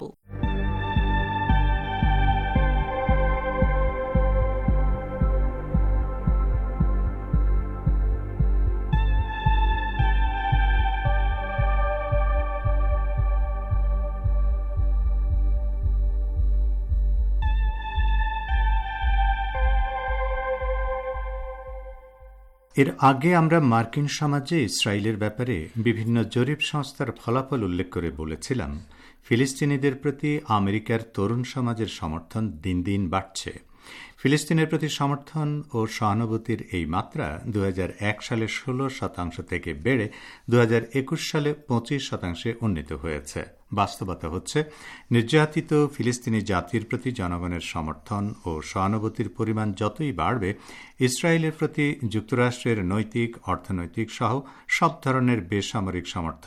এর আগে আমরা মার্কিন সমাজে ইসরায়েলের ব্যাপারে বিভিন্ন জরিপ সংস্থার ফলাফল উল্লেখ করে বলেছিলাম, ফিলিস্তিনিদের প্রতি আমেরিকার তরুণ সমাজের সমর্থন দিন দিন বাড়ছে। ফিলিস্তিনের প্রতি সমর্থন ও সহানুভূতির এই মাত্রা দু হাজার এক সালে ষোলো শতাংশ থেকে বেড়ে দু হাজার একুশ সালে পঁচিশ শতাংশে উন্নীত হয়েছে। বাস্তবতা হচ্ছে, নির্যাতিত ফিলিস্তিনি জাতির প্রতি জনগণের সমর্থন ও সহানুভূতির পরিমাণ যতই বাড়বে, ইসরায়েলের প্রতি যুক্তরাষ্ট্রের নৈতিক, অর্থনৈতিক সহ সব ধরনের বেসামরিক সমর্থন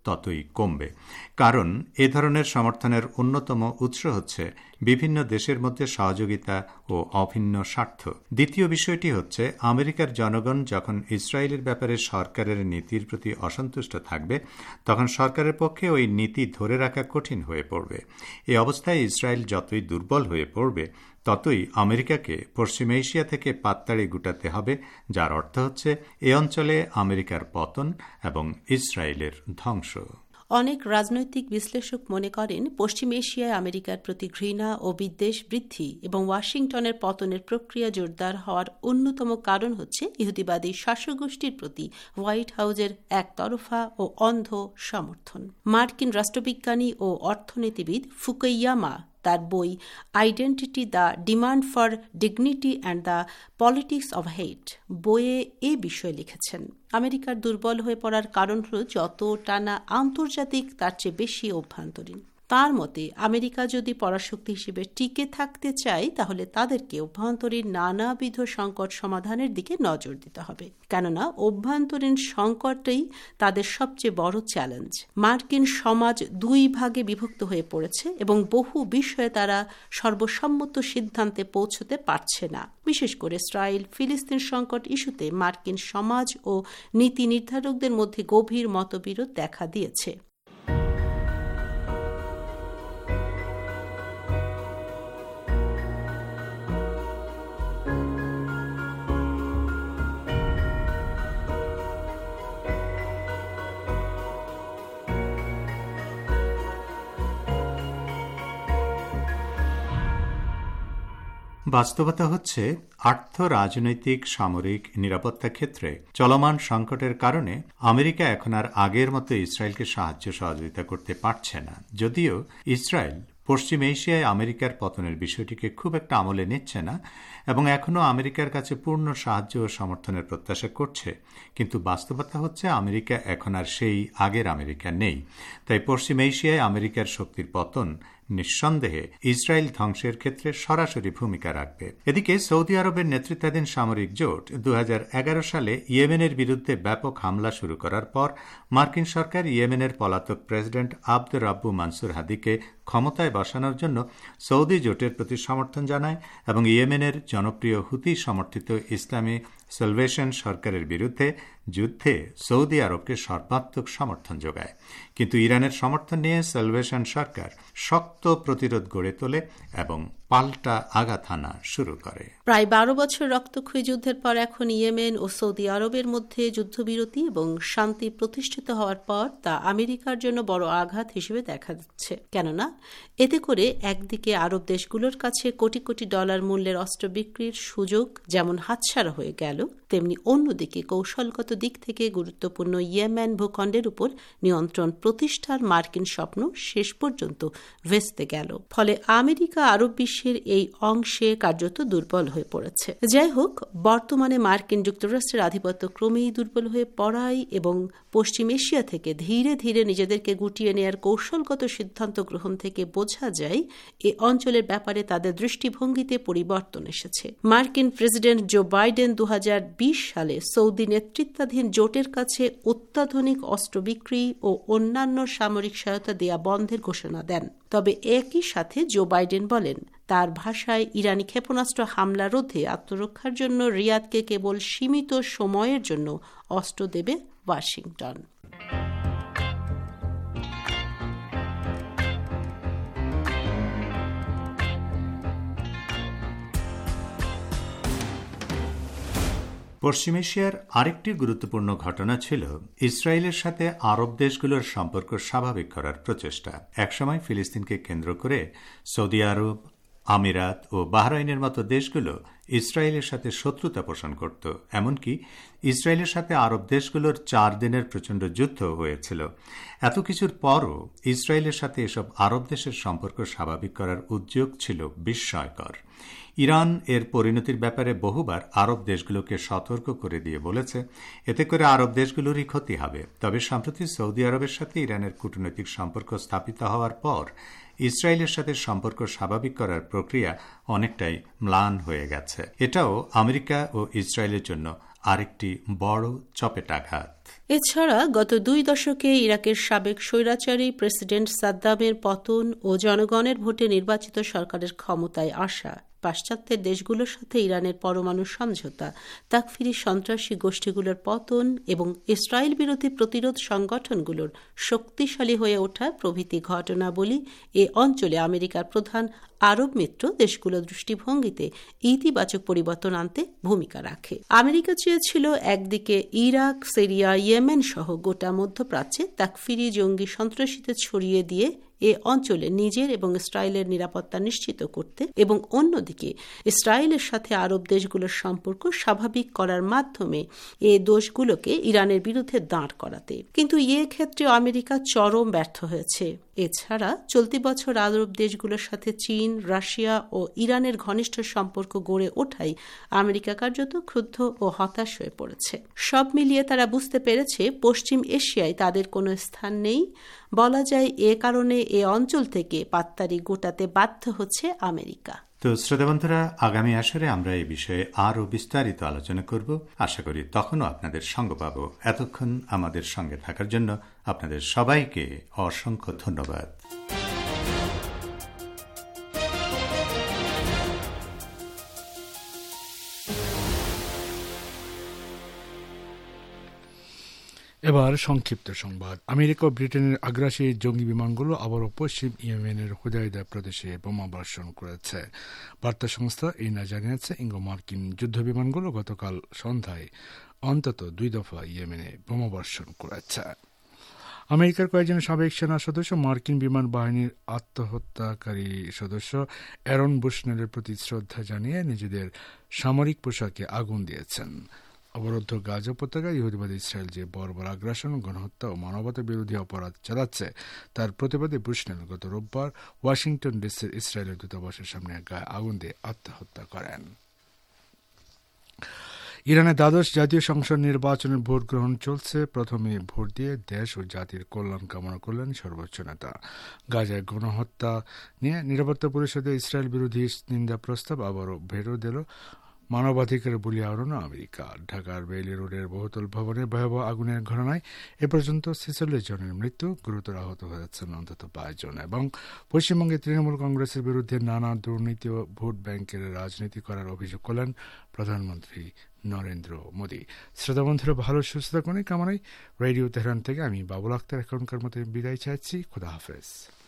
ততই কমবে। কারণ এ ধরনের সমর্থনের অন্যতম উৎস হচ্ছে বিভিন্ন দেশের মধ্যে সহযোগিতা ও অভিন্ন স্বার্থ। দ্বিতীয় বিষয়টি হচ্ছে আমেরিকার জনগণ যখন ইসরায়েলের ব্যাপারে সরকারের নীতির প্রতি অসন্তুষ্ট থাকবে, তখন সরকারের পক্ষে ওই নীতি ধরে রাখা কঠিন হয়ে পড়বে। এই অবস্থায় ইসরায়েল যতই দুর্বল হয়ে পড়বে, ততই আমেরিকাকে পশ্চিম এশিয়া থেকে পাততাড়ি গুটাতে হবে, যার অর্থ হচ্ছে এ অঞ্চলে আমেরিকার পতন এবং ইসরায়েলের ধ্বংস। অনেক রাজনৈতিক বিশ্লেষক মনে করেন পশ্চিম এশিয়ায় আমেরিকার প্রতি ঘৃণা ও বিদ্বেষ বৃদ্ধি এবং ওয়াশিংটনের পতনের প্রক্রিয়া জোরদার হওয়ার অন্যতম কারণ হচ্ছে ইহুদিবাদী শাসকগোষ্ঠীর প্রতি হোয়াইট হাউজের একতরফা ও অন্ধ সমর্থন। মার্কিন রাষ্ট্রবিজ্ঞানী ও অর্থনীতিবিদ ফুকুইয়ামা তার বই identity the demand for dignity and the politics of hate বইয়ে এ বিষয়ে লিখেছেন, আমেরিকার দুর্বল হয়ে পড়ার কারণ হল যত টানা আন্তর্জাতিক তার চেয়ে বেশি অভ্যন্তরীণ। তার মতে আমেরিকা যদি পরাশক্তি হিসেবে টিকে থাকতে চায়, তাহলে তাদেরকে অভ্যন্তরীণ নানাবিধ সংকট সমাধানের দিকে নজর দিতে হবে, কেননা অভ্যন্তরীণ সংকটই তাদের সবচেয়ে বড় চ্যালেঞ্জ। মার্কিন সমাজ দুই ভাগে বিভক্ত হয়ে পড়েছে এবং বহু বিষয়ে তারা সর্বসম্মত সিদ্ধান্তে পৌঁছতে পারছে না। বিশেষ করে ইসরায়েল ফিলিস্তিন সংকট ইস্যুতে মার্কিন সমাজ ও নীতি নির্ধারকদের মধ্যে গভীর মতবিরোধ দেখা দিয়েছে। বাস্তবতা হচ্ছে আর্থ রাজনৈতিক সামরিক নিরাপত্তা ক্ষেত্রে চলমান সংকটের কারণে আমেরিকা এখন আর আগের মতো ইসরায়েলকে সাহায্য সহযোগিতা করতে পারছে না। যদিও ইসরায়েল পশ্চিম এশিয়ায় আমেরিকার পতনের বিষয়টিকে খুব একটা আমলে নিচ্ছে না এবং এখনও আমেরিকার কাছে পূর্ণ সাহায্য ও সমর্থনের প্রত্যাশা করছে, কিন্তু বাস্তবতা হচ্ছে আমেরিকা এখন আর সেই আগের আমেরিকা নেই। তাই পশ্চিম এশিয়ায় আমেরিকার শক্তির পতন নিঃসন্দেহে ইসরায়েল ধ্বংসের ক্ষেত্রে সরাসরি ভূমিকা রাখবে। এদিকে সৌদি আরবের নেতৃত্বাধীন সামরিক জোট দু হাজার এগারো সালে ইয়েমেনের বিরুদ্ধে ব্যাপক হামলা শুরু করার পর মার্কিন সরকার ইয়েমেনের পলাতক প্রেসিডেন্ট আব্দুর রাব্বু মানসুর হাদিকে ক্ষমতায় বসানোর জন্য সৌদি জোটের প্রতি সমর্থন জানায় এবং ইয়েমেনের জনপ্রিয় হুতি সমর্থিত ইসলামী সালভেশন সরকারের বিরুদ্ধে যুদ্ধে সৌদি আরবকে সর্বাত্মক সমর্থন যোগায়। কিন্তু ইরানের সমর্থন নিয়ে সালভেশন সরকার শক্ত প্রতিরোধ গড়ে তোলে এবং পাল্টা আঘাত হানা শুরু করে। প্রায় বারো বছর রক্তক্ষয়ী যুদ্ধের পর এখন ইয়েমেন ও সৌদি আরবের মধ্যে যুদ্ধবিরতি এবং শান্তি প্রতিষ্ঠিত হওয়ার পর তা আমেরিকার জন্য বড় আঘাত হিসেবে দেখা যাচ্ছে, কেননা এতে করে একদিকে আরব দেশগুলোর কাছে কোটি কোটি ডলার মূল্যের অস্ত্র বিক্রির সুযোগ যেমন হাতছাড়া হয়ে গেল, তেমনি অন্যদিকে কৌশলগত দিক থেকে গুরুত্বপূর্ণ ইয়েমেন ভূখণ্ডের উপর নিয়ন্ত্রণ প্রতিষ্ঠার মার্কিন স্বপ্ন শেষ পর্যন্ত ভেস্তে গেল। ফলে আমেরিকা আরব বিশ্বের এই অংশে কার্যত দুর্বল হয়ে পড়েছে। যাই হোক, বর্তমানে মার্কিন যুক্তরাষ্ট্রের আধিপত্য ক্রমেই দুর্বল হয়ে পড়ায় এবং পশ্চিম এশিয়া থেকে ধীরে ধীরে নিজেদেরকে গুটিয়ে নেয়ার কৌশলগত সিদ্ধান্ত গ্রহণ থেকে বোঝা যায় এ অঞ্চলের ব্যাপারে তাদের দৃষ্টিভঙ্গিতে পরিবর্তন এসেছে। মার্কিন প্রেসিডেন্ট জো বাইডেন দু হাজার বিশ সালে সৌদি নেতৃত্বাধীন জোটের কাছে অত্যাধুনিক অস্ত্র বিক্রি ও অন্যান্য সামরিক সহায়তা দেয়া বন্ধের ঘোষণা দেন। তবে একই সাথে জো বাইডেন বলেন, তার ভাষায় ইরানি ক্ষেপণাস্ত্র হামলা রোধে আত্মরক্ষার জন্য রিয়াদকে কেবল সীমিত সময়ের জন্য অস্ত্র দেবে ওয়াশিংটন। পশ্চিম এশিয়ার আরেকটি গুরুত্বপূর্ণ ঘটনা ছিল ইসরায়েলের সাথে আরব দেশগুলোর সম্পর্ক স্বাভাবিক করার প্রচেষ্টা। একসময় ফিলিস্তিনকে কেন্দ্র করে সৌদি আরব, আমিরাত ও বাহরাইনের মতো দেশগুলো ইসরায়েলের সাথে শত্রুতা পোষণ করত। এমনকি ইসরায়েলের সাথে আরব দেশগুলোর চার দিনের প্রচণ্ড যুদ্ধ হয়েছিল। এত কিছুর পরও ইসরায়েলের সাথে এসব আরব দেশের সম্পর্ক স্বাভাবিক করার উদ্যোগ ছিল বিস্ময়কর। ইরান এর পরিণতির ব্যাপারে বহুবার আরব দেশগুলোকে সতর্ক করে দিয়ে বলেছে, এতে করে আরব দেশগুলোরই ক্ষতি হবে। তবে সম্প্রতি সৌদি আরবের সাথে ইরানের কূটনৈতিক সম্পর্ক স্থাপিত হওয়ার পর ইসরায়েলের সাথে সম্পর্ক স্বাভাবিক করার প্রক্রিয়া অনেকটাই ম্লান হয়ে গেছে। এটাও আমেরিকা ও ইসরায়েলের জন্য আরেকটি বড় চপেটাঘাত। এছাড়া গত দুই দশকে ইরাকের সাবেক স্বৈরাচারী প্রেসিডেন্ট সাদ্দামের পতন ও জনগণের ভোটে নির্বাচিত সরকারের ক্ষমতায় আসা, পাশ্চাত্যের দেশগুলোর সাথে ইরানের পরমাণু সমঝোতা, তাকফিরি সন্ত্রাসী গোষ্ঠীগুলোর পতন এবং ইসরায়েল বিরোধী প্রতিরোধ সংগঠনগুলোর শক্তিশালী হয়ে ওঠা প্রভৃতি ঘটনাবলী এ অঞ্চলে আমেরিকার প্রধান আরব মিত্র দেশগুলোর দৃষ্টিভঙ্গিতে ইতিবাচক পরিবর্তন আনতে ভূমিকা রাখে। আমেরিকা চেয়েছিল একদিকে ইরাক, সিরিয়া, ইয়েমেন সহ গোটা মধ্যপ্রাচ্যে তাকফিরি জঙ্গি সন্ত্রাসীদের ছড়িয়ে দিয়ে এ অঞ্চলে নিজের এবং ইসরায়েলের নিরাপত্তা নিশ্চিত করতে এবং অন্যদিকে ইসরায়েলের সাথে আরব দেশগুলোর সম্পর্ক স্বাভাবিক করার মাধ্যমে এ দেশগুলোকে ইরানের বিরুদ্ধে দাঁড় করাতে। কিন্তু এ ক্ষেত্রে আমেরিকা চরম ব্যর্থ হয়েছে। এছাড়া চলতি বছর আরব দেশগুলোর সাথে চীন, রাশিয়া ও ইরানের ঘনিষ্ঠ সম্পর্ক গড়ে ওঠাই আমেরিকা কার্যত ক্ষুব্ধ ও হতাশ হয়ে পড়েছে। সব মিলিয়ে তারা বুঝতে পেরেছে পশ্চিম এশিয়ায় তাদের কোনো স্থান নেই। বলা যায় এ কারণে এ অঞ্চল থেকে পাত্তারি গোটাতে বাধ্য হচ্ছে আমেরিকা। তো শ্রোতাবন্ধুরা, আগামী আসরে আমরা এই বিষয়ে আরও বিস্তারিত আলোচনা করব। আশা করি তখনও আপনাদের সঙ্গ পাব। এতক্ষণ আমাদের সঙ্গে থাকার জন্য আপনাদের সবাইকে অসংখ্য ধন্যবাদ। এবার সংক্ষিপ্ত সংবাদ। আমেরিকা ও ব্রিটেনের আগ্রাসী জঙ্গি বিমানগুলো আবারও পশ্চিম ইয়েমেনের হুদাইদা প্রদেশে বোমা বর্ষণ করেছে। বার্তা সংস্থা ইনা জানিয়েছে, ইঙ্গো মার্কিন যুদ্ধ বিমানগুলো গতকাল সন্ধ্যায় অন্তত দুই দফা ইয়েমেনে বোমা বর্ষণ করেছে। আমেরিকার কয়েকজন সাবেক সেনা সদস্য মার্কিন বিমান বাহিনীর আত্মহত্যাকারী সদস্য অ্যারন বুশনেলের প্রতি শ্রদ্ধা জানিয়ে নিজেদের সামরিক পোশাকে আগুন দিয়েছেন। অবরুদ্ধ গাজা উপত্যকায় ইহুদিবাদী ইসরায়েল যে বর্বর আগ্রাসন, গণহত্যা ও মানবতা বিরোধী অপরাধ চালাচ্ছে তার প্রতিবাদে বুশনেল গত রোববার ওয়াশিংটন ডিসির ইসরায়েলের দূতাবাসের সামনে গায়ে আগুন দিয়ে আত্মহত্যা করেন। ইরানের দ্বাদশ জাতীয় সংসদ নির্বাচনের ভোট গ্রহণ চলছে। প্রথমে ভোট দিয়ে দেশ ও জাতির কল্যাণ কামনা করলেন সর্বোচ্চ নেতা। গাজায় গণহত্যা নিয়ে নিরাপত্তা পরিষদে ইসরায়েল বিরোধী নিন্দা প্রস্তাব আবারও ভেটো দিল মানবাধিকার বলে আওড়ানো আমেরিকা। ঢাকার বেইলি রোডের বহুতল ভবনে ভয়াবহ আগুনের ঘটনায় এ পর্যন্ত ছেচল্লিশ জনের মৃত্যু, গুরুতর আহত হয়েছেন অন্তত পাঁচ জন। এবং পশ্চিমবঙ্গে তৃণমূল কংগ্রেসের বিরুদ্ধে নানা দুর্নীতি ও ভোট ব্যাংকের রাজনীতি করার অভিযোগ করলেন প্রধানমন্ত্রী নরেন্দ্র মোদী। শ্রোতা বন্ধুরা, ভালো সুস্থতা কামনায় রেডিও তেহরান থেকে আমি বাবুল আক্তার এখনকার মতো বিদায় চাইছি। খোদা হাফেজ।